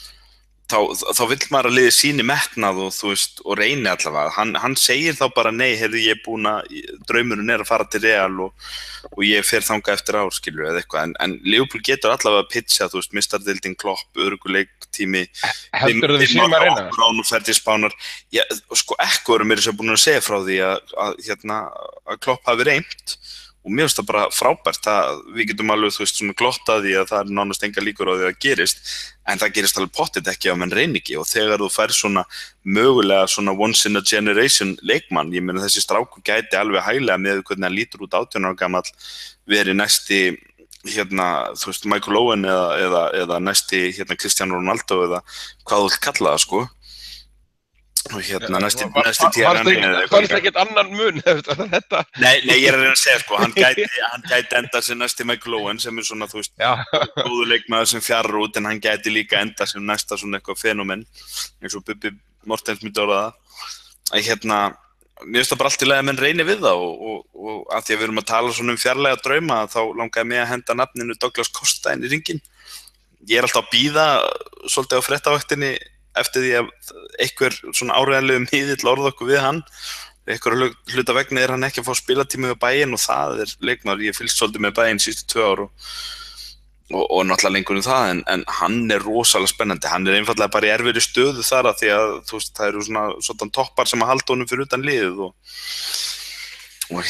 Speaker 2: þá vill maður að liði síni metnað og þú veist, og reyni allavega. Hann segir þá bara nei, heyrðu ég búin að, draumurinn að fara til Real og ég fer þangað eftir ár, skilur eða eitthvað. En Liverpool getur allavega að pitcha, þú veist, mistardildin Klopp, örguleiktími.
Speaker 1: Heldur við séum að reyna?
Speaker 2: Brán og ferdi Spánar. Já, sko, ekkur eru mér sem búin að segja frá því að Klopp hafi reynt. Og mér finnst það bara frábært að við getum alveg, þú veist, svona glottað í að það er nánast enga líkur á því að gerist, en það gerist alveg pottet ekki ef menn reyni ekki og þegar þú fær svona mögulega svona once in a generation leikmann, ég meina þessi strákur gæti alveg hæglega með hvernig hann lítur út 18 ára gamall verið næsti, þú veist, Michael Owen eða næsti, Cristiano Ronaldo eða hvað þú vilt kalla það, sko. Og næsti tíðan
Speaker 1: fannst ekkert annan mun þetta
Speaker 2: nei, ég er að reyna að segja sko, hann gæti enda sem næsti Michael Owen sem er svona, þú veist, góður leikmaður sem fjarar út en hann gæti líka enda sem næsta svona eitthvað fenómen eins og Bubbi Mortens myndi orða það mér finnst það bara allt í lagi að menn reyni við það og að því að við erum að tala svona fjarlæga drauma þá langaði mig að henda nafninu Douglas Costa inn í ringinn. Ég er alltaf að bíða svolítið á fréttavaktinni eftir því að einhver svona áreiðanlegum hýðill orða okkur við hann. Einhver hluta vegna er hann ekki að fá spilatíma við Bayern og það er leikmaður, ég fylgst svolítið með Bayern síðustu 2 ár og náttúrulega lengur það, en hann er rosalega spennandi. Hann er einfaldlega bara í erfiðri stöðu þar að því að þú veist, það eru svona toppar sem að halda honum fyrir utan liðið og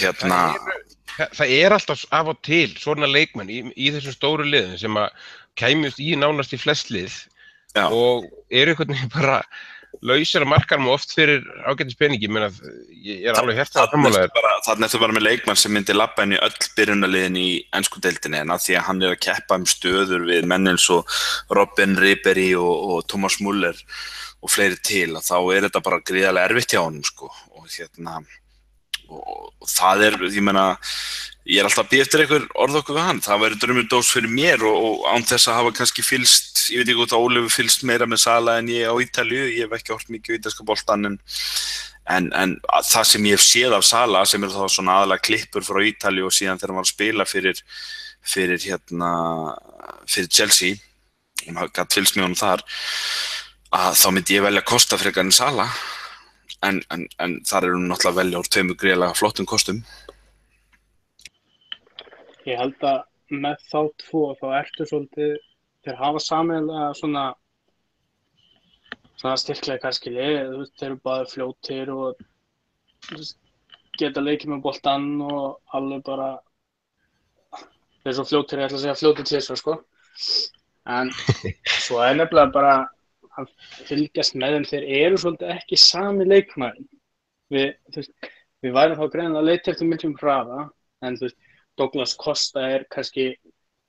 Speaker 1: Það er alltaf af og til svona leikmenn í þessum stóru liðum sem að kæmust í nánast í flest lið. Já. Og einhvern veginn bara lausir að markanum oft fyrir ágætis peningi, ég er alveg hérta að sammála þér.
Speaker 2: Þarna ertu bara með leikmann sem myndi labba inn í öll byrjunarliðin í ensku deildinni en að því að hann er að keppa stöður við menn eins og Robin Ribery og Thomas Muller og fleiri til, að þá er þetta bara gríðarlega erfitt hjá honum sko og það er, ég meina, ég er alltaf að bíða eftir einhver orð okkur við hann, það væri draumurdós fyrir mér og án þess að hafa kannski fylgst, ég veit ekki hvort að Ólafur fylgst meira með Sala en ég á Ítalíu, ég hef ekki hort mikið á ítalska boltann en það sem ég hef séð af Sala sem er þá svona aðalega klippur frá Ítalíu og síðan þegar hann var að spila fyrir Chelsea og maður gæti fylgst með honum þar að þá myndi ég velja Costa frekar en Sala en þar eru náttúrulega að velja úr 2 gríðarlega flottum kostum.
Speaker 4: Ég held að með þá 2 þá ertu svolítið þeir hafa sameiginlega svona styrkleika kannski lið, þeir eru báðir fljótir og geta leikið með boltann og alveg bara þeir eru svo fljótir, ég ætla að segja fljótir tvisvar sko. En svo er nefnilega bara að fylgjast með þeim, þeir eru svolítið ekki sami leikmaður. Við værum þá greinilega að leita eftir miklum hraða, en Douglas Costa er kannski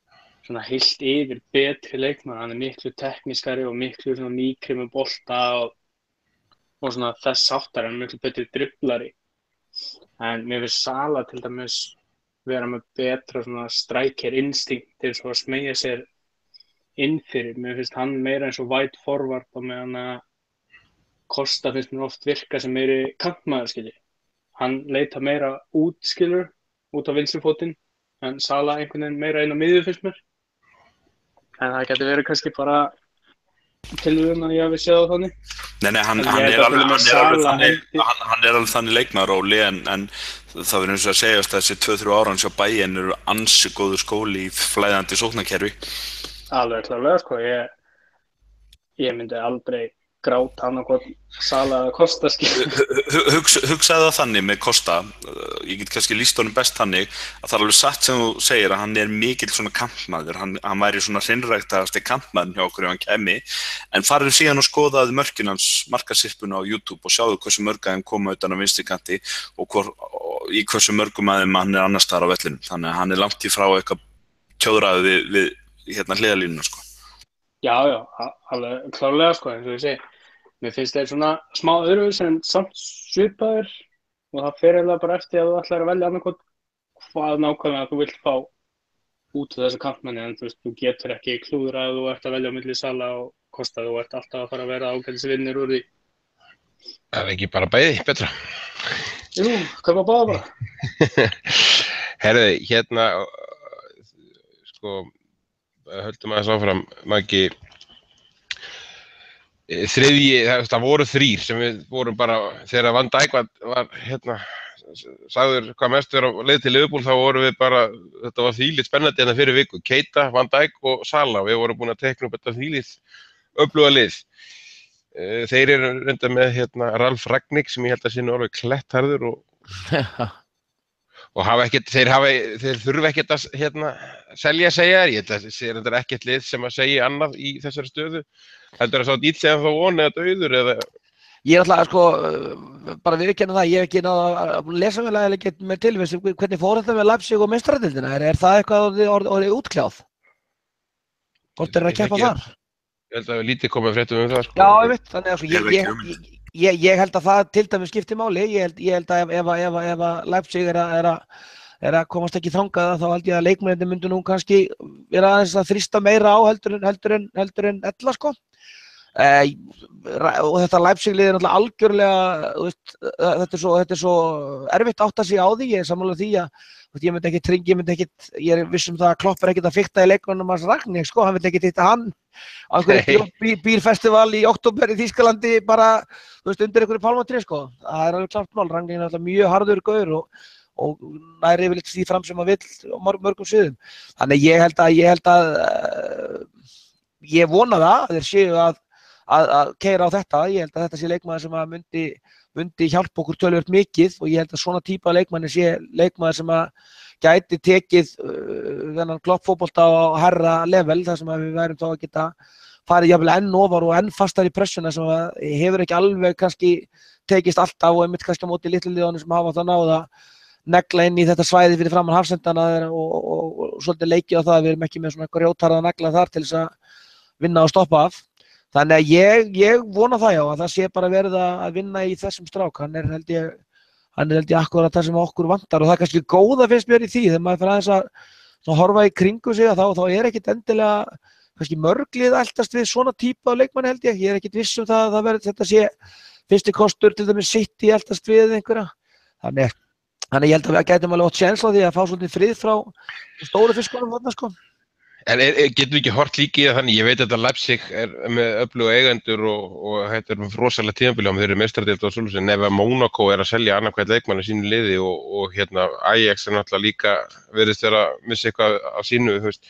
Speaker 4: svona heilt yfir betri leikmaður, hann miklu teknískari og miklu svona mýkri með bolta og svona þess áttar, hann miklu betri dribblari. En mér finnst Sala til dæmis vera með betra svona striker instinkt eins og að smeygja sér inn fyrir. Mér finnst hann meira eins og wide forward og meðan að Costa finnst mér oft virka sem meiri kantmaður, skilji. Hann leita meira út, skilur, út á vinstri fótinn, en Sala einhvern veginn meira inn á miðju finnst mér. En það getur verið kannski bara tilvíðun að ég hafi séð á þannig.
Speaker 2: Nei, hann er alveg þannig leikmaður, Óli, en það verður eins og að segjast að þessi 2-3 ára hjá Bayern eru ansi góður skóli í flæðandi sóknarkerfi.
Speaker 4: Alveg klárlega, sko. Ég myndi aldrei gráta hann á hvort Sala eða Costa,
Speaker 2: Hugsaðu það þannig með Costa, ég get kannski lýst honum best þannig að það er alveg satt sem þú segir að hann er mikill svona kampmaður, hann væri svona hreinræktasti kampmaður hjá okkur ef hann kæmi, en farið síðan og skoðaði mörkin hans markasirpuna á YouTube og sjáðu hversu mörg að þeim koma utan á vinstri kanti og í hversu mörgum að þeim hann er annars staðar á vellinum, þannig að hann er langt í frá eitthvað tjóðraði við hliðarlínuna, sko.
Speaker 4: Já, alveg klárlega, sko, eins og ég segi. Mér finnst þeir svona smá öðruvísi en samt svipaðir og það fer eiginlega bara eftir að þú ætlar að velja annað hvað nákvæmlega þú vilt fá út úr þessu kantmanni, en þú getur ekki klúðra að þú ert að velja á milli Sala og Costa, þú ert alltaf að fara að vera ágætisvinnir úr því.
Speaker 1: Það er ekki bara bæði, betra.
Speaker 4: Jú, hvað var báða bara?
Speaker 1: Herði, hérna, sko, höldum aðeins áfram, Maggi. Það voru 3 sem við vorum bara, þegar Van Dijk var hérna, sagður hvað mest vera á leið til Liverpool, þá vorum við bara, þetta var þvílíkt spennandi hérna fyrir viku, Keita, Van Dijk og Sala, við vorum búin að teikna upp þetta þvílíkt öfluga lið. Þeir eru reynda með hérna Ralf Rangnick sem ég held að sé nú alveg klettharður og þeir þurfa ekkert að hérna selja segjar, ég held að það sé reyndar ekkert lið sem að segja annað í þessari stöðu. Heldur það sá dýtt sem þá von eða dauður eða?
Speaker 3: Ég er alltaf, sko, bara viðurkenna það, ég hef ekki náð að lesa vel að geta mér til hvernig fór þetta með Leipzig og Meistaradeildina, er það eitthvað orðið útkljáð? Hvort er að keppa þar?
Speaker 1: Ég held að við lítið komið fréttum það, sko.
Speaker 3: Já, ég veit, þannig að ég held að það til dæmis skiptir máli, ég held að ef Leipzig er að komast ekki þangað, þá held ég að leikmennirnir myndu nú kannski vera aðeins að þrýsta meira á heldur en ella, sko. Og þetta Leipzig-lið er náttúrulega algjörlega, þetta er svo erfitt átt að sig á því, ég er sammála því að ég er viss það að Klopp er ekkert að fikta í leikmönnum hans Rangnick, sko, hann vill ekkert hitta hann á einhverju bírfestival í október í Þýskalandi bara, undir einhverju pálmatré, sko, það er alveg klart mál, Rangnick er náttúrulega mjög harður gaur og næri yfirleitt því fram sem hann vill á mörgum sviðum. Þannig ég vona það að þeir séu að keyra á þetta, ég held að þetta sé leikmaður sem að myndi hjálpa okkur töluvert mikið og ég held að svona típa leikmanni sé leikmaður sem að gæti tekið þennan Klopp-fótbolta á hærra level þar sem að við værum þá að geta farið jafnvel enn ofar og enn fastar í pressuna sem að hefur ekki alveg kannski tekist alltaf og einmitt kannski á móti litlu liðunum sem hafa það náð að negla inn í þetta svæði fyrir framan hafsendana og svolítið leikið á það að við erum ekki með svona grjótharða negla þar til þess að vinna og stoppa af. Þannig að ég vona það, já, að það sé bara verið að vinna í þessum strák. Hann er held ég akkurat það sem okkur vantar og það er kannski góða finnst mér í því þegar maður fyrir aðeins að horfa í kringu sig að þá er ekkit endilega kannski mörglið eltast við svona típa af leikmanni held ég. Ég er ekkit viss það að þetta sé fyrsti kostur til dæmis City eltast við einhverja. Þannig ég held að við gætum alveg átt séns á því að fá svolítið frið frá stóru fiskunum þarna, sko.
Speaker 1: En getum við ekki hort líka í það þannig, ég veit að Leipzig er með öfluga eigendur og þetta er með rosalega tímabil á þeir eru meistaradeild og svoleiðis en ef Monaco er að selja annað hvert leikmann í sínu liði og hérna Ajax er náttúrulega líka virðist vera að missa eitthvað á sínu, þú veist.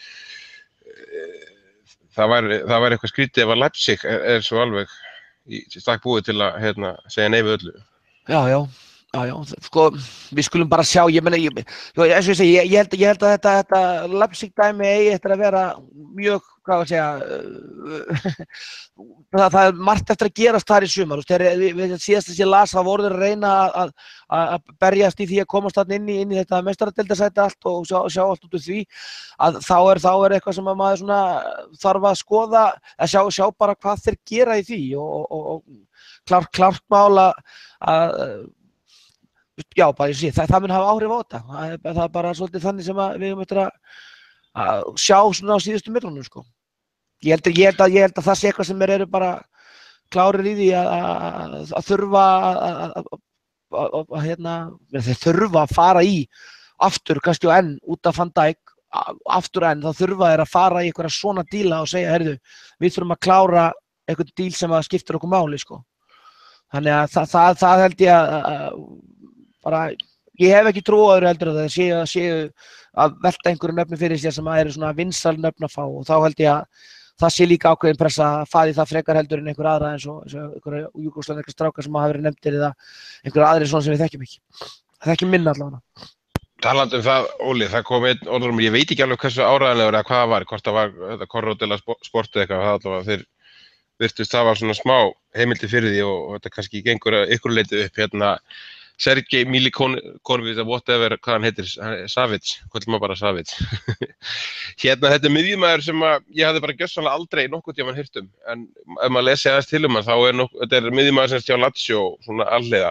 Speaker 1: Það væri eitthvað skrítið ef að Leipzig er svo alveg í stakk búið til að segja nei við öllu.
Speaker 3: Já, Já, sko, við skulum bara sjá, ég meina, eins og ég segi, ég held að þetta Leipzig dæmi eigi eftir að vera mjög, hvað að segja, það er margt eftir að gerast þar í sumar, við síðast að ég las að voru þeir að reyna að berjast í því að komast þarna inn í þetta meistaradeildarsæti allt og sjá allt út úr því, að þá er eitthvað sem að maður svona þarf að skoða, að sjá bara hvað þeir gera í því og klárt mál að já, bara ég sé, það mun hafa áhrif á þetta. Það er bara svolítið þannig sem við höfum eftir að sjá svona á síðustu metrunum, sko. Ég held að það sé eitthvað sem eru bara klárir í því að þurfa þeir þurfa að fara í aftur, kannski og enn, út af Van Dijk, aftur enn, þá þurfa þeir að fara í einhverja svona díla og segja, heyrðu, við þurfum að klára einhvern díl sem að skiptir okkur máli, sko. Þannig að það held ég að bara, ég hef ekki trú á öðru heldur að það séu að velta einhverju nöfnum fyrir sér sem eru svona vinsæl nöfn að fá og þá held ég að það sé líka ákveðin pressa að fara í það frekar heldur en einhver aðra eins og einhverja júgóslavneska strákar sem hafa verið nefndir eða einhverja aðrir svona sem við þekkjum ekki. Það þekkjum minna allavega.
Speaker 1: Talandi það, Óli, það kom einn orður ég veit ekki alveg hversu áræðanlegur eða hvað það var, hvort það var þetta Corrodela sportið eitthvað, það allavega þeir virtust það var svona smá heimildi fyrir því og þetta kannski gengur ykkur leiti upp hérna Sergej Milinković whatever, hvað hann heitir, Savic, hvað maður bara Savic. Hérna þetta miðjumaður sem ég hafði bara gjörsamlega aldrei nokkuð tímann heyrt en ef maður lesi aðeins til hann þá þetta miðjumaður sem stjá Lazio svona alliða.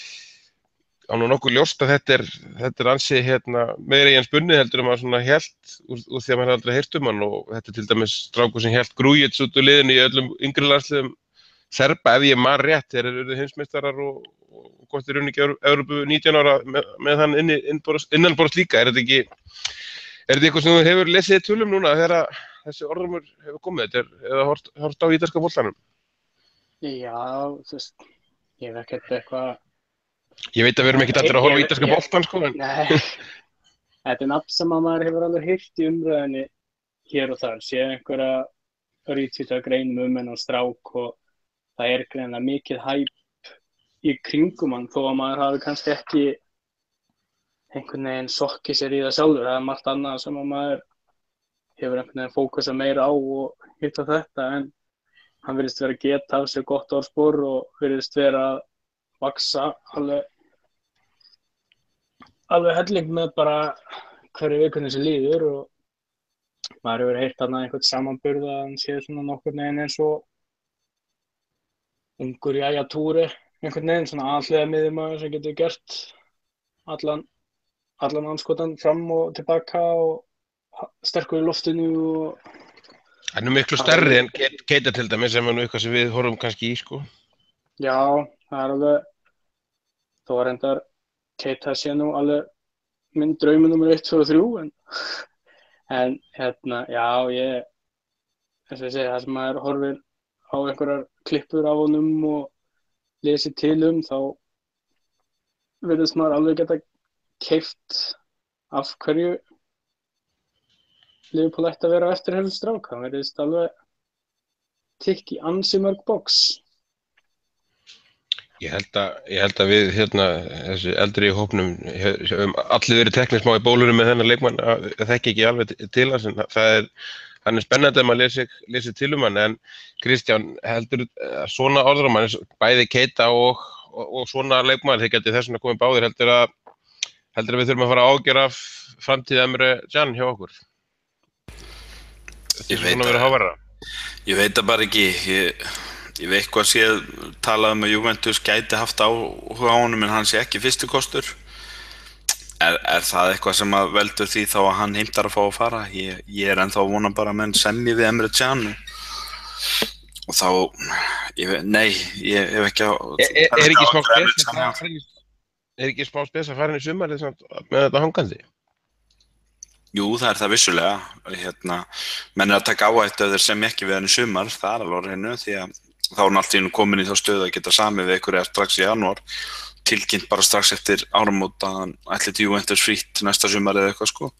Speaker 1: Á nú nokkuð ljóst að þetta ansi meira í hans bunni heldur maður svona hélt úr því að maður aldrei heyrt hann og þetta til dæmis strákur sem hélt Grujic út úr liðinu í öllum yngri landsliðum Serba ef ég man rétt, þeir eru heimsmeistarar og hvort þeir ekki Evrópu 19 ára með hann innanborðs líka. Er þetta eitthvað sem þú hefur lesið í tölum núna þegar þessi orðrumur hefur komið eða hort á ítalska boltanum?
Speaker 4: Já, þú veist, ég hef ekkert eitthvað.
Speaker 1: Ég veit að við erum ekkert allir að horfa á ítalska boltan, sko.
Speaker 4: Nei, þetta nafn sem að maður hefur alveg heyrt í umræðinni hér og þar, séð einhverja rítvíta greinum hennan strák og það greinilega mikið hæp í kringum hann þó að maður hafi kannski ekki einhvern veginn sokkið sér í það sjálfur. Það margt annað sem að maður hefur einhvern veginn fókusað meira á og hitta þetta en hann virðist vera að geta af sér gott orðspor og virðist vera að vaksa alveg helling með bara hverju vikunni sem líður og maður hefur heyrt þarna einhvern samanburð að hann sé svona nokkurn veginn eins og ungur Yaya Toure, einhvern veginn svona alhliða miðjumaður sem getur gert allan andskotann fram og tilbaka og sterkur í loftinu og
Speaker 1: hann miklu stærri en Keita til dæmis sem nú eitthvað sem við horfum kannski í, sko.
Speaker 4: Já, það alveg þó að reyndar Keita sé nú alveg minn draumur nummer 1, 2 og 3 en já, eins og ég segi, það sem maður horfir á einhverjar klippur af honum og lesi til þá virðist maður alveg geta keypt af hverju Liverpool ætti að vera á eftirherfðu strák. Það virðist alveg tikk í ansi mörg box.
Speaker 1: Ég held að við þessi eldri í hópnum allir verið teknir smá í bólunum með þennan leikmann að þekki ekki alveg til hans en hann spennandi að maður lesi til hann en Kristján heldur svona orðrumann bæði Keita og svona leikmann þeir geti þess að koma báðir heldur að við þurfum að fara að ágjöra framtíð Emre Can hjá okkur.
Speaker 2: Ég veit það bara ekki ég veit hvað sé talað að Juventus gæti haft áhuga á honum en hann sé ekki fyrstu kostur. Er það eitthvað sem að veldur því þá að hann heimtar að fá að fara? Ég er ennþá að vona bara að menn semji við Emre Can og þá, nei, ég hef ekki
Speaker 1: Er ekki smá spes að fara inn í sumarið með þetta hangandi?
Speaker 2: Jú, það er það vissulega. Menn að taka áhættu að þeir semja ekki við hann í sumar, það er alveg á hreinu því að þá er hann allt í einu komin í þá stöðu að geta samið við einhverja strax í janúar. Tilkynnt bara strax eftir áramót að hann ætli til Juventus frítt næsta sumar eða eitthvað, sko.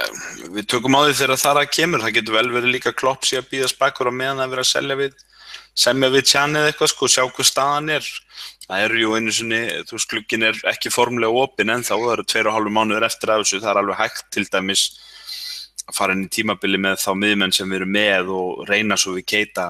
Speaker 2: Við tökum á því þegar það kemur, það getur vel verið líka Klopp sé að bíða spekkur á meðan að vera að selja við semja við Tjan eða eitthvað sko, sjá hvað staðan er. Það eru jú einu sinni, þú veist, glugginn er ekki formlega opinn ennþá, það eru 2,5 mánuðir eftir af þessu, það er alveg hægt til dæmis að fara inn í tímabili með þá miðmenn sem við erum með og reyna svo við Keita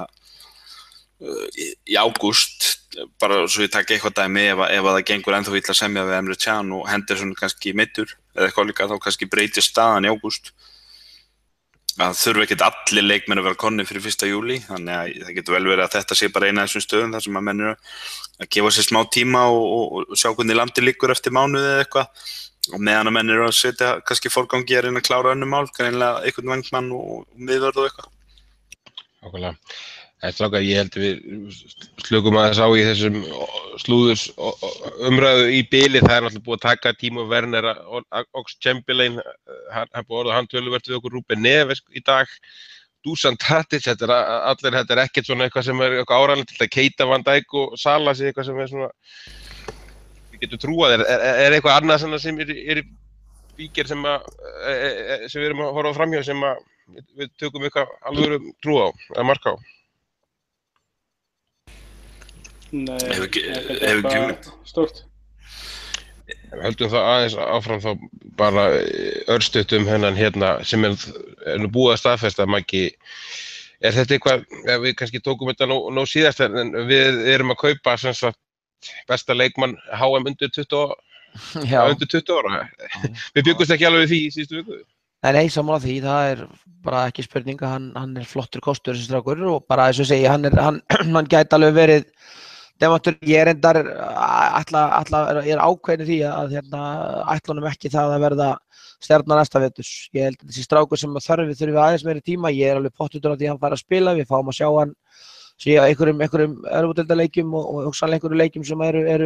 Speaker 2: í ágúst, bara svo ég taka eitthvað dæmi ef það gengur ennþá illa að semja við Emre Can og Henderson kannski meiddur eða eitthvað líka, þá kannski breytist staðan í ágúst. Það þurfa ekkert allir leikmenn að vera komnir fyrir 1. júlí, þannig að það getur vel verið að þetta sé bara eina af þessum stöðum þar sem að menn eru að gefa sér smá tíma og sjá hvernig landið liggur eftir mánuði eða eitthvað, og meðan að menn eru að setja kannski forgangi að reyna að klára önnur mál, greinilega einhvern vængmann og miðvörð og eitthvað.
Speaker 1: Nákvæmlega. Strákar, ég held við slökum aðeins á í þessum slúðurs umræðu í bili. Það er náttúrulega búið að taka Timo Werner og Chamberlain, hann búið orðað hann töluvert við okkur Ruben Neves í dag, Dusan Tadic, þetta er ekkert svona eitthvað sem er eitthvað áræðanlegt, til að Keita, Van Dijk og Salah sé eitthvað sem er svona, við getum trúað, er eitthvað annað sem er í bíker sem við erum að horfa framhjá sem við tökum eitthvað alveg trú á, eða marka á?
Speaker 4: Nei,
Speaker 2: Hefur
Speaker 4: þetta
Speaker 2: ekki
Speaker 4: stórt.
Speaker 1: Við höldum það aðeins áfram þá bara örstutt hennan hérna sem er nú búið að staðfesta, Maggi. Er þetta eitthvað, við kannski tókum þetta nú síðast, en við erum að kaupa sem sagt besta leikmann HM undir 20 ára. Við byggumst ekki alveg við því í síðustu viku.
Speaker 3: Nei, sammála því, það er bara ekki spurning að hann er flottur kostur þessi strákur og bara eins og ég segi, hann gæti alveg verið demantur. Ég er ákveðin í því að ætla honum ekki það að verða stjarna næsta veturs. Ég held að þessi strákur sem þurfi aðeins meiri tíma, ég er alveg pottur á því að hann fær að spila, við fáum að sjá hann í einhverjum Evrópudeildarleikjum og hugsanlega einhverjum leikjum sem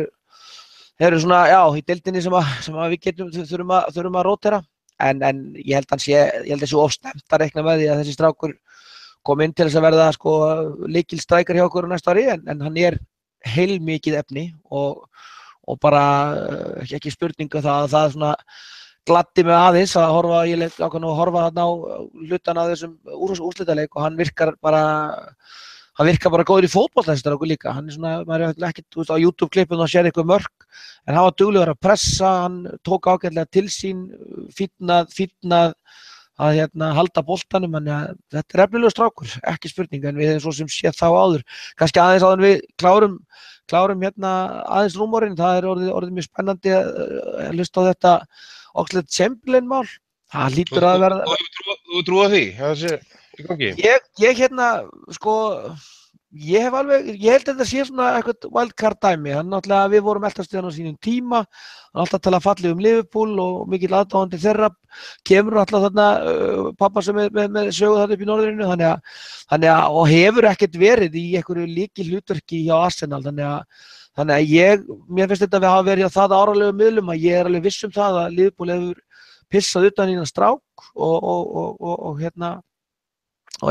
Speaker 3: eru svona, já, í deildinni sem við þurfum að rótera. En ég held að sé of snemmt að reikna með því að þessi strákur kom inn til þess að verða sko lykilstrækjar hjá okkur næsta ári, en hann er heilmikið efni og bara ekki spurningu það svona gladdi mig aðeins að horfa þarna á hlutan af þessum úrslitaleik og hann virkar bara góður í fótbolta þessi strákur líka. Hann er svona, maður er ekki, þú veist, á YouTube-klippum og sér eitthvað mörk, en hann var duglegur að pressa, hann tók ágætlega til sín, fínnað að halda boltanum, en þetta er efnilegur strákur, ekki spurning, en við hefum svo sem séð þá áður. Kannski aðeins áður en við klárum aðeins rúmorinn, það er orðið mjög spennandi að hlusta á þetta Oxlade Chamberlain mál. Það hlýtur að verða.
Speaker 1: Þú trúa því? Það sé í gangi?
Speaker 3: Ég sko, ég held að þetta sé svona eitthvað wildcard dæmi. Náttúrulega við vorum eltast við hann á sínum tíma, hann alltaf tala fallið Liverpool og mikill aðdáandi þeirra, kemur alltaf þarna pappa sem er með sögu þarna upp í norðurinu, þannig að og hefur ekkert verið í einhverju lykilhlutverki hjá Arsenal, þannig að mér finnst þetta að við hafa verið á það áralegu miðlum að ég er alveg viss það að Liverpool hefur pissað utan í hann strák og og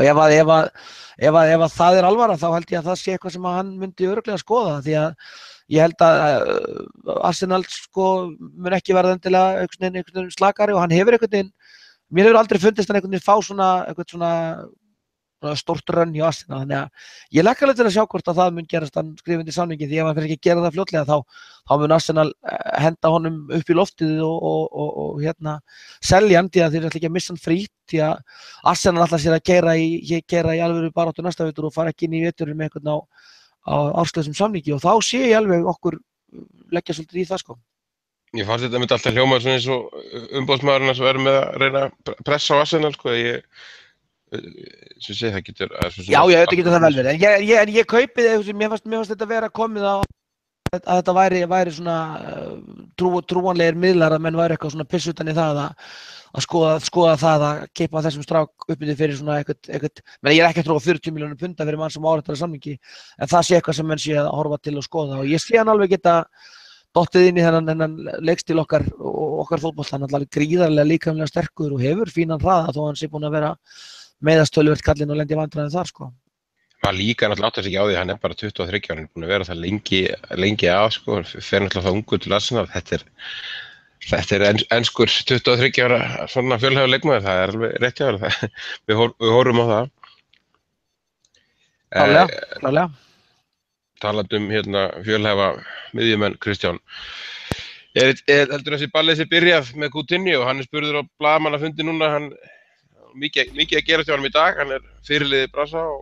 Speaker 3: ef það er alvara þá held ég að það sé eitthvað sem hann myndi örugglega skoða, því að ég held að Arsenal sko mun ekki verða endilega einhvern veginn slakari og hann hefur mér hefur aldrei fundist hann einhvern veginn fá svona stórt rönn hjá Arsenal, þannig að ég legg alveg til að sjá hvort að það mun gerast hann skrifandi samningi, því ef hann fyrir ekki að gera það fljótlega þá mun Arsenal henda honum upp í loftið og selja hann, því að þeir ætla ekki að missa hann frítt, því að Arsenal ætla sér að keyra í alvöru baráttu næsta vetur og fara ekki inn í veturinn með einhvern á árslausum samningi, og þá sé ég alveg okkur leggja svolítið í það sko.
Speaker 1: Ég fannst þetta myndi alltaf hljóma svona eins og umboðsmaðurinn sem verður með að reyna að pressa á Arsenal sko, sem segi það getur
Speaker 3: Já, þetta getur það vel verið, en ég kaupi mér fannst þetta vera komið að þetta væri svona trúanlegir miðlar að menn væri eitthvað svona piss utan í það að skoða það að keypa þessum strák uppbyggði fyrir svona eitthvað, menn ég er ekki að trúa 40 milljónir punda fyrir mann sem árættara samningi, en það sé eitthvað sem menn sé að horfa til og skoða, og ég sé hann alveg geta dottið inn í þennan leikstíl okkar fótbolta, hann er alveg gríðarlega líkamlega sterkur og hefur fínan hraða þó hann sé búinn að vera meðastöluvert kallinn og lendi vandræðin þar sko.
Speaker 1: Maður líka náttúrulega átti ekki á því, hann er bara 23 ára, hann er búinn að vera það lengi að sko, fer náttúrulega það ungur til Arsenal, þetta er enskur 23 ára svona fjölhæfur leikmaður, það er alveg rétt hjá þér, við horfum á það.
Speaker 3: Klálega.
Speaker 1: Talandi hérna fjölhæfa miðjumenn Kristján. Heldur þessi ballið sé byrjað með Coutinho og hann spurður á blaðamannafundi núna, hann mikið að gerast hjá honum í dag, hann fyrirliði Brasa og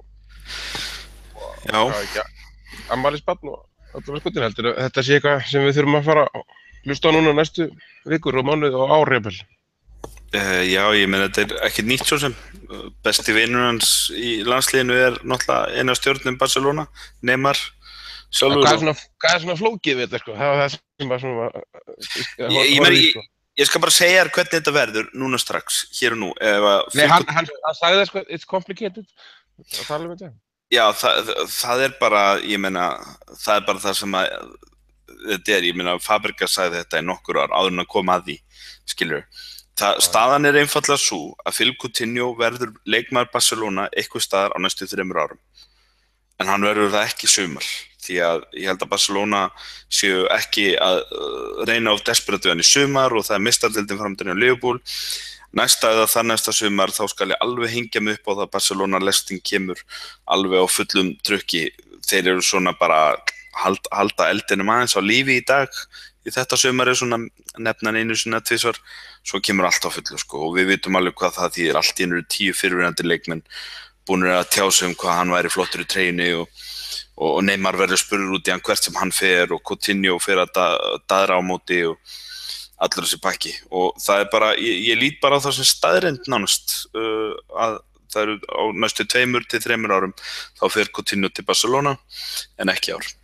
Speaker 1: afmælisbarn og allar skutin. Heldur þetta sé eitthvað sem við þurfum að fara að hlusta á núna næstu vikur og mánuð og ár jafnvel?
Speaker 2: Já, ég meina þetta ekkert nýtt svo sem besti vinur hans í landsliðinu náttúrulega eina stjórnum Barcelona, Neymar sjálfur.
Speaker 1: Hvað svona flókið við þetta sko? Það var það sem var svona
Speaker 2: Ég skal bara segja þér hvernig þetta verður núna strax, hér og nú.
Speaker 1: Nei, hann sagði það sko, it's complicated að tala um þetta.
Speaker 2: Já, það bara, ég meina, það bara það sem að þetta ég meina, Fabregas sagði þetta í nokkur ár áður en að koma að því, skilur. Staðan einfaldlega svo að Philippe Coutinho verður leikmaður Barcelona eitthvað staðar á næstu 3 árum. En hann verður það ekki í sumar, því að ég held að Barcelona séu ekki að reyna á desperate við hann í sumar og það meistaradeildin framöndan hjá Liverpool. Næsta eða þarnæsta sumar þá skal ég alveg hengja mig upp á það að Barcelona lesting kemur alveg á fullum trukki. Þeir eru svona bara halda eldinum aðeins á lífi í dag. Í þetta sumar svona nefnan einu sinna tvisvar, svo kemur allt á fullu sko og við vitum alveg hvað það þýðir. Allt í einu eru 10 fyrrverandi leikmenn búnir að tjá sig hvað hann væri flottur í treyjunni og Neymar verður spurður út í hann hvert sem hann fer og Coutinho fer að daðra á móti og allur þessi pakki og það bara, ég lít bara á það sem staðreynd nánast að það eru á næstu 2 til 3 árum þá fer Coutinho til Barcelona en ekki ár.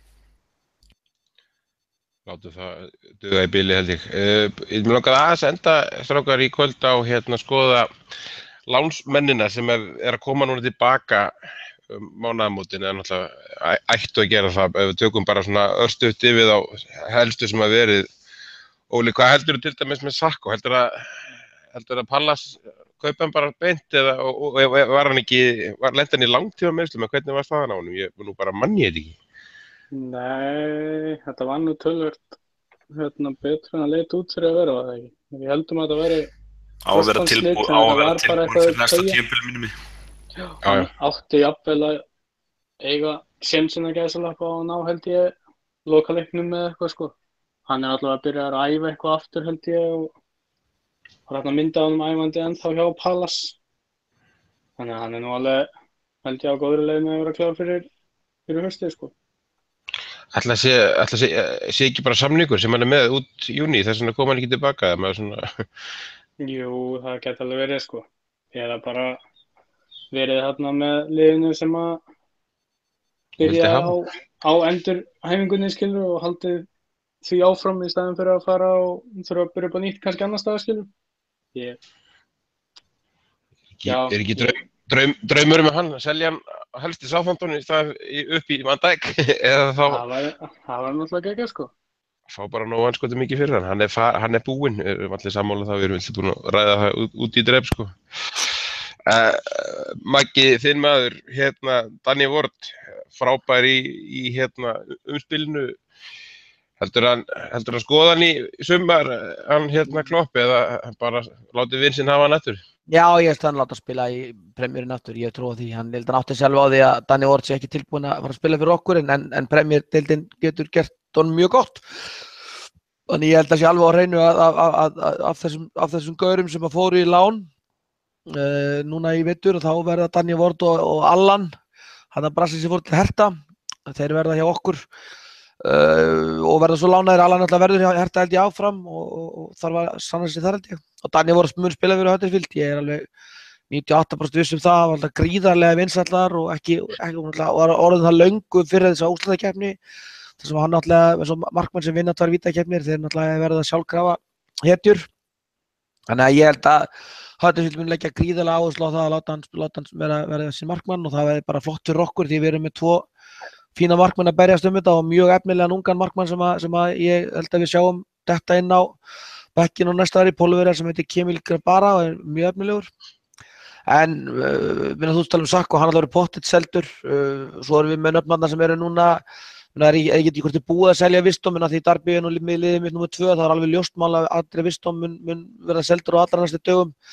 Speaker 1: Látum það duga í bili held ég. Ég mér langar aðeins enda strákar í kvöld á skoða lánsmennina sem að koma núna tilbaka mánaðamótin eða náttúrulega ættu að gera það ef við tökum bara svona örstutt yfir á helstu sem að verið. Óli, hvað heldur þú til dæmis með Sakho? Heldur að Pallas kaupa hann bara beint eða lenti hann í langtíma meiðslum en hvernig var staðan á honum? Ég nú bara manni þetta ekki.
Speaker 4: Nei, þetta var nú töluvert betur en að leit út fyrir að vera það ekki. Við heldum að þetta væri
Speaker 2: á að vera tilbúin fyrir næsta tímabil minnum mig.
Speaker 4: Já, hann átti jafnvel að eiga sénsinn að gæsalappa á að ná held ég lokaleiknum með eitthvað sko. Hann allavega að byrja að æfa eitthvað aftur held ég og var að mynda á honum æfandi ennþá hjá Pallas. Þannig að hann nú alveg held ég á góðri leið með að vera klár fyrir haustið sko.
Speaker 1: Ætla sé ekki bara samningur sem hann með út í júní þess vegna kom hann ekki tilbaka með svona.
Speaker 4: Jú, það geti alveg verið sko. Eða bara verið þarna með liðinu sem að byrja á endurhæfingunni skilur og haldið því áfram í staðinn fyrir að fara og þurfa að byrja upp á nýtt kannski annar staðar skilur.
Speaker 1: Er ekki draumur með hann að selja hann helst í Southampton í stað upp í Van Dijk eða þá
Speaker 4: það var náttúrulega geggjað sko.
Speaker 1: Fá bara nóg anskotum mikið fyrir hann. Hann búinn, erum allir sammála það, við erum alltaf búin að ræða það út í dreif sko. Maggi, þinn maður, Danny Ward, frábær í umspilinu. Heldur hann skoða hann í sumar, hann Klopp, eða bara látið vin sinn hafa hann aftur?
Speaker 3: Já, ég held að hann láta spila í Premierin aftur, ég trúi því. Hann held að átti sjálf á því að Danny Ward sé ekki tilbúin að fara að spila fyrir okkur en Premier-deildin getur gert honum mjög gott. Þannig ég held að sé alveg á hreinu af þessum gaurum sem að fóru í lán núna í vetur og þá verða Danny Ward og Allan, hann að Brasi sem fór til Hertha, þeir verða hjá okkur og verða svo lánaðir. Allan alltaf verður hjá Hertha held ég áfram og þarf að sanna sig þar held ég. Og Danny Ward mun spila fyrir Huddersfield, ég alveg 98% viss það, var alltaf gríðarlega vinsællar og ekki var orðin það löngu fyrir þessa úrslitakeppni. þar sem hann náttúrulega, eins og markmenn sem vinna 2 vítakeppnir, þeir náttúrulega verða sjálfkrafa hetjur. Þannig að ég held að Huddersfield mun leggja gríðarlega áherslu á það að láta hann vera þessi markmann og það verði bara flott fyrir okkur því við erum með 2 fína markmenn að berjast þetta og mjög efnilegan ungan markmann sem að ég held að við sjáum þetta inn á bekkinn og næsta ári, pólverjar sem heitir Kemil Grabara og er mjög efnilegur. En þú tala Sakho, hann alveg pottitt seldur, svo erum við með nöfnarnar sem eru núna, ég get ekki hvort þið búið að selja Wisdom, en að því Darby er nú liðið mitt nr. 2, það er alveg ljóst mál að Andri Wisdom mun verða seldur á allra næstu dögum.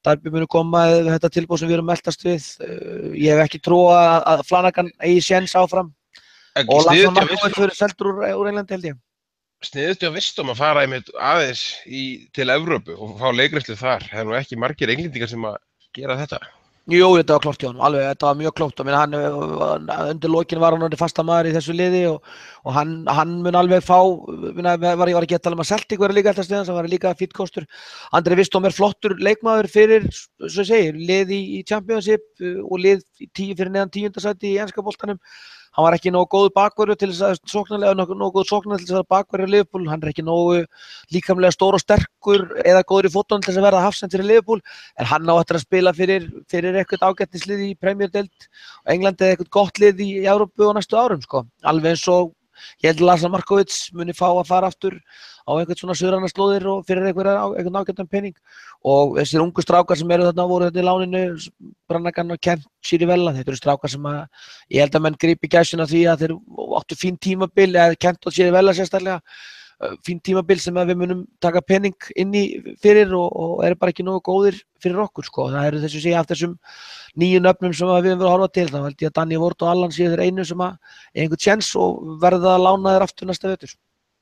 Speaker 3: Darby muni koma við þetta tilboð sem við erum meldast við. Ég hef ekki trú að Flanagan eigi séns áfram og Lachlan Markowitz verður seldur úr Englandi held ég.
Speaker 1: Sniðustu að vistum að fara einmitt aðeins til Evrópu og fá leikreyslu þar. Það nú ekki margir Englendingar sem að gera þetta.
Speaker 3: Jú, þetta var klókt hjá honum, alveg, þetta var mjög klókt og hann undir lokin var hann orðinn fastamaður í þessu liði og hann mun alveg fá, var ekki að tala um að Celtic verður líka alltaf sniðans, hann var líka fínn kostur. Andri Wisdom flottur leikmaður fyrir, svo ég segir, lið í Championship og lið fyrir neðan 10. sæti í enska boltanum. Hann var ekki nógu góður bakvörður til þess að sóknarlega, nógu góður sóknarlega til þess að bakvörður í Liverpool. Hann er ekki nógu líkamlega stór og sterkur eða góður í fótunum til þess að verða hafsend fyrir Liverpool. En hann á eftir að spila fyrir eitthvað ágætnislið í Premier Deild og Englandi eða eitthvað gott lið í Evrópu á næstu árum, sko. Alveg eins og ég held að Lachlan Markowitz muni fá að fara aftur á einhvern svona suðrænar slóðir og fyrir einhvern ágætan pening. Og þessir ungu strákar sem eru þarna voru þetta í láninu, Brannagan og Kent Chirivella, þetta eru strákar sem ég held að menn grípi gæsina því að þeir áttu fín tímabil, eða Kent og Chirivella sérstaklega, fín tímabil sem við munum taka pening inn í fyrir og eru bara ekki nógu góðir fyrir okkur, sko. Það eru þessu sé af þessum nýju nöfnum sem við höfum verið að horfa til. Þá held ég að Danny Ward og Allan séu þeir einu sem einhvern tjens og verða að lána þeir aftur næsta vetur.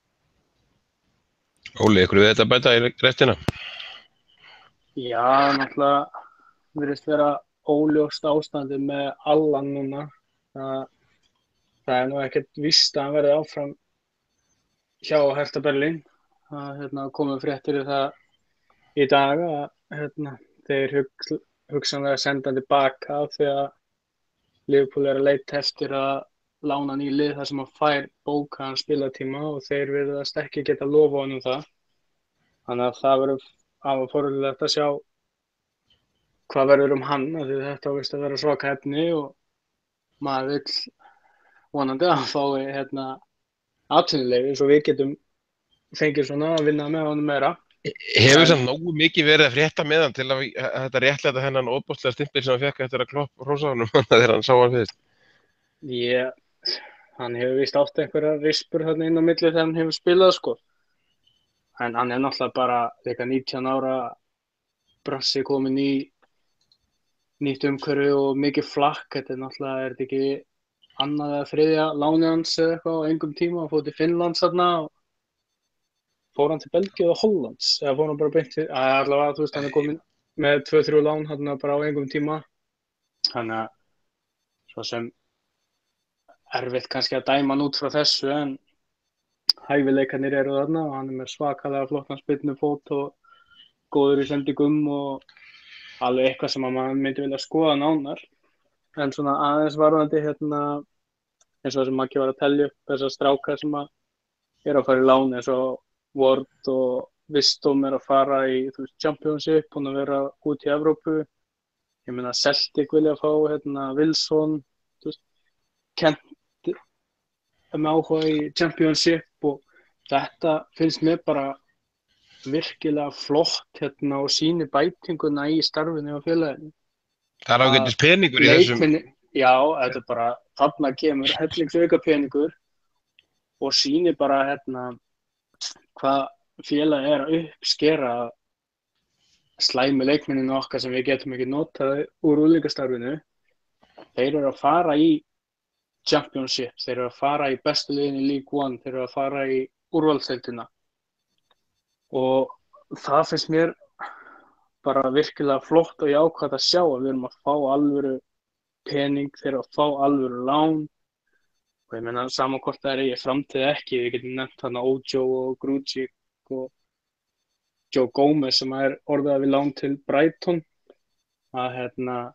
Speaker 1: Óli, ykkur við þetta bæta í restina?
Speaker 4: Já, náttúrulega virðist vera óljóst ástandi með Allan núna. Það nú ekkert víst að hann verði áfram hjá Hertha Berlín. Það komið fréttir í það í dag að þeir hugsanlega senda hann tilbaka því að Liverpool að leita eftir að lána hann í lið þar sem hann fær bókaðan spilatíma og þeir virðast ekki geta lofa honum það. Þannig að það verður afar forvitnilegt að sjá hvað verður hann, af því þetta á vist að vera svaka efni og maður vill vonandi að hann fái atvinnuleyfi svo við getum fengið svona að vinna með honum meira.
Speaker 1: Hefur samt nógu mikið verið að frétta með hann til að þetta réttlæta þennan óbóðslega stimpil sem hann fékk eftir að Klopp hrósa honum þegar hann sá hann fyrst?
Speaker 4: Hann hefur víst átt einhverja rispur þarna inn á milli þegar hann hefur spilað, sko. En hann er náttúrulega bara líka 19 ára brassi komin í nýtt umhverfi og mikið flakk. Þetta er náttúrulega, þetta ekki annað eða þriðja lánið hans eða eitthvað á engum tíma. Hann fór til Finnlands þarna og fór hann til Belgíu og Hollands. Eða fór hann bara beint til, allavega, þú veist, hann er komin með 2-3 lán þarna bara á engum tíma. Þannig að svo sem erfitt kannski að dæma hann út frá þessu en hæfileikarnir eru þarna og hann er með svakalega flottan spyrnufót og góður í sendingum og alveg eitthvað sem maður myndi vilja skoða nánar. En svona aðeins varðandi eins og það sem Maggi var að telja upp þessar strákar sem eru að fara í lán eins og Ward og Wisdom að fara í Championship, búin að vera út í Evrópu. Ég meina Celtic vilja fá Wilson, Kent með áhuga í Championship og þetta finnst mér bara virkilega flott og sýnir bætinguna í starfinu á félaginu.
Speaker 1: Það er ágætis peningur í þessum.
Speaker 4: Já, þetta er bara, þarna kemur hellingsauka peningur og sýnir bara hvað félagið er að uppskera slæmi leikmenninu okkar sem við getum ekki notað úr unglingastarfinu. Þeir eru að fara í Championship, þeir eru að fara í bestu liðin í League One, þeir eru að fara í úrvalsdeildina og það finnst mér bara virkilega flott og jákvætt að sjá að við erum að fá alvöru pening, þeir eru að fá alvöru lán og ég meina saman hvort það er í framtíð ekki, við getum nefnt Ojo og Grujic og Joe Gomez sem er orðað við lán til Brighton að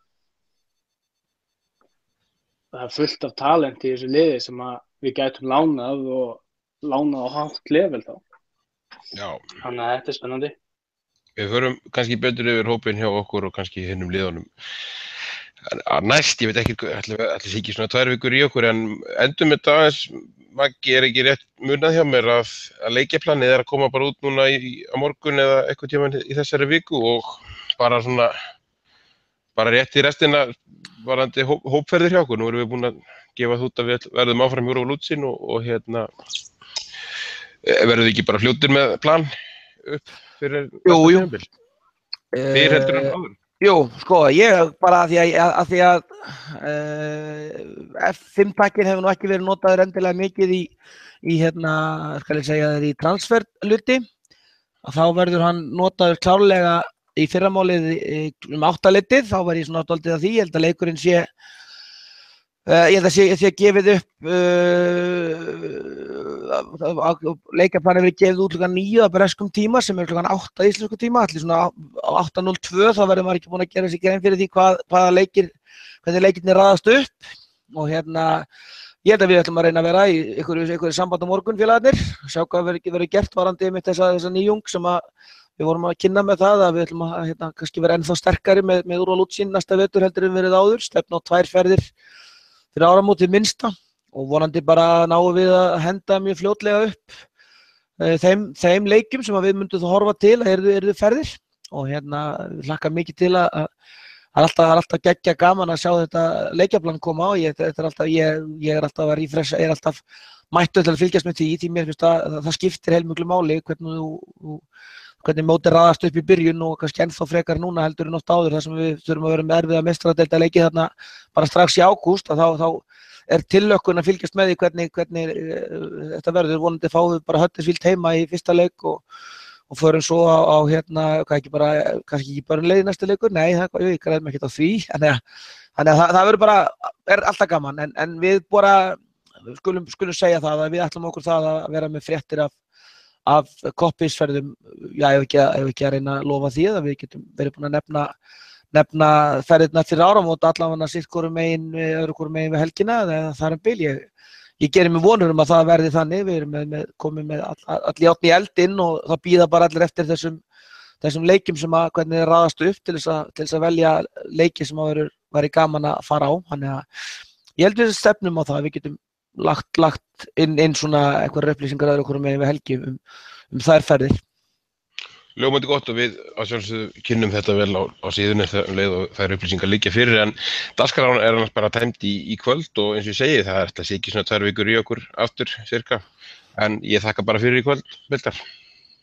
Speaker 4: það er fullt af talent í þessu liði sem við gætum lánað á hátt level þá.
Speaker 1: Já.
Speaker 4: Þannig að þetta er spennandi.
Speaker 1: Við förum kannski betur yfir hópinn hjá okkur og kannski hinnum liðunum. Næst, ég veit ekki, ætli sé ekki svona 2 vikur í okkur, en endum þetta aðeins, Maggi, er ekki rétt munað hjá mér að leikjaplanið er að koma bara út núna á morgun eða eitthvað tímann í þessari viku og bara svona, bara rétt í restina varandi hópferðir hjá okkur. Nú erum við búin að gefa það út að við verðum áfram Júra og Lútsin og verðum við ekki bara fljótir með plan upp fyrir næsta tímabil? Fyrr heldur en áður?
Speaker 3: Jú, sko, ég bara að því að F5-takkin hefur nú ekki verið notaður endilega mikið í skal ég segja þér, í transferluti, að þá verður hann notaður klárlega í fyrramálið 8-leitið, þá var ég svona dálítið að því, ég held að leikurinn sé ég held að sé gefið upp leikaplan hefur gefið út klukkan 9 á breskum tíma sem klukkan 8 íslensku tíma, allir svona á 8:02 þá verður maður ekki búin að gera sér grein fyrir því hvernig leikirnir raðast upp og ég held að við ætlum að reyna að vera í einhverju samband á morgun félagarnir, sjá hvað verður gert varandi með þessa nýjung sem að við vorum að kynna með það að við ætlum að kannski vera ennþá sterkari með úrval útsýn næsta vetur heldur en verið áður, stefna á 2 ferðir fyrir áramótið minnsta og vonandi bara náum við að henda mjög fljótlega upp þeim leikjum sem við myndum þá horfa til að yrðu ferðir og við hlakka mikið til að það er alltaf geggja gaman að sjá þetta leikjaplan koma og ég er alltaf að refresha, ég er alltaf mættur til að fylgjast með því mér finnst að það skiptir heilmiklu máli hvernig mótið raðast upp í byrjun og kannski ennþá frekar núna heldur en oft áður þar sem við þurfum að vera með erfiða meistaradeildarleiki þarna bara strax í ágúst að þá er tillökkun að fylgjast með því hvernig þetta verður, vonandi fáum við bara Huddersfield heima í fyrsta leik og förum svo á kannski ekki bara leið í næsta leikur, nei, ég græðum ekkert á því, þannig að það verður bara, er alltaf gaman, en við bara skulum segja það að við ætlum okkur það að vera með fréttir af koppisferðum, já, ef ekki að reyna að lofa því að við getum verið búin að nefna ferðirna fyrir áramót allavega sitt öðru hvoru megin við helgina eða þar bil. Ég gerir mig vonur að það verði þannig, við erum komið með all járn í eldinn og það bíða bara allir eftir þessum leikjum sem hvernig þeir raðast upp til þess að velja leiki sem væri gaman að fara á. Þannig að ég held við stefnum á það, við getum lagt inn svona einhverjar upplýsingar öðru hvoru megin við helgi þær ferðir.
Speaker 1: Ljómandi gott og við að sjálfsögðu kynnum þetta vel á síðunni leið og þær upplýsingar liggja fyrir en dagskráin er annars bara tæmd í kvöld og eins og ég segi það er alltaf ekki svona 2 vikur í okkur aftur cirka en ég þakka bara fyrir í kvöld, Bildar.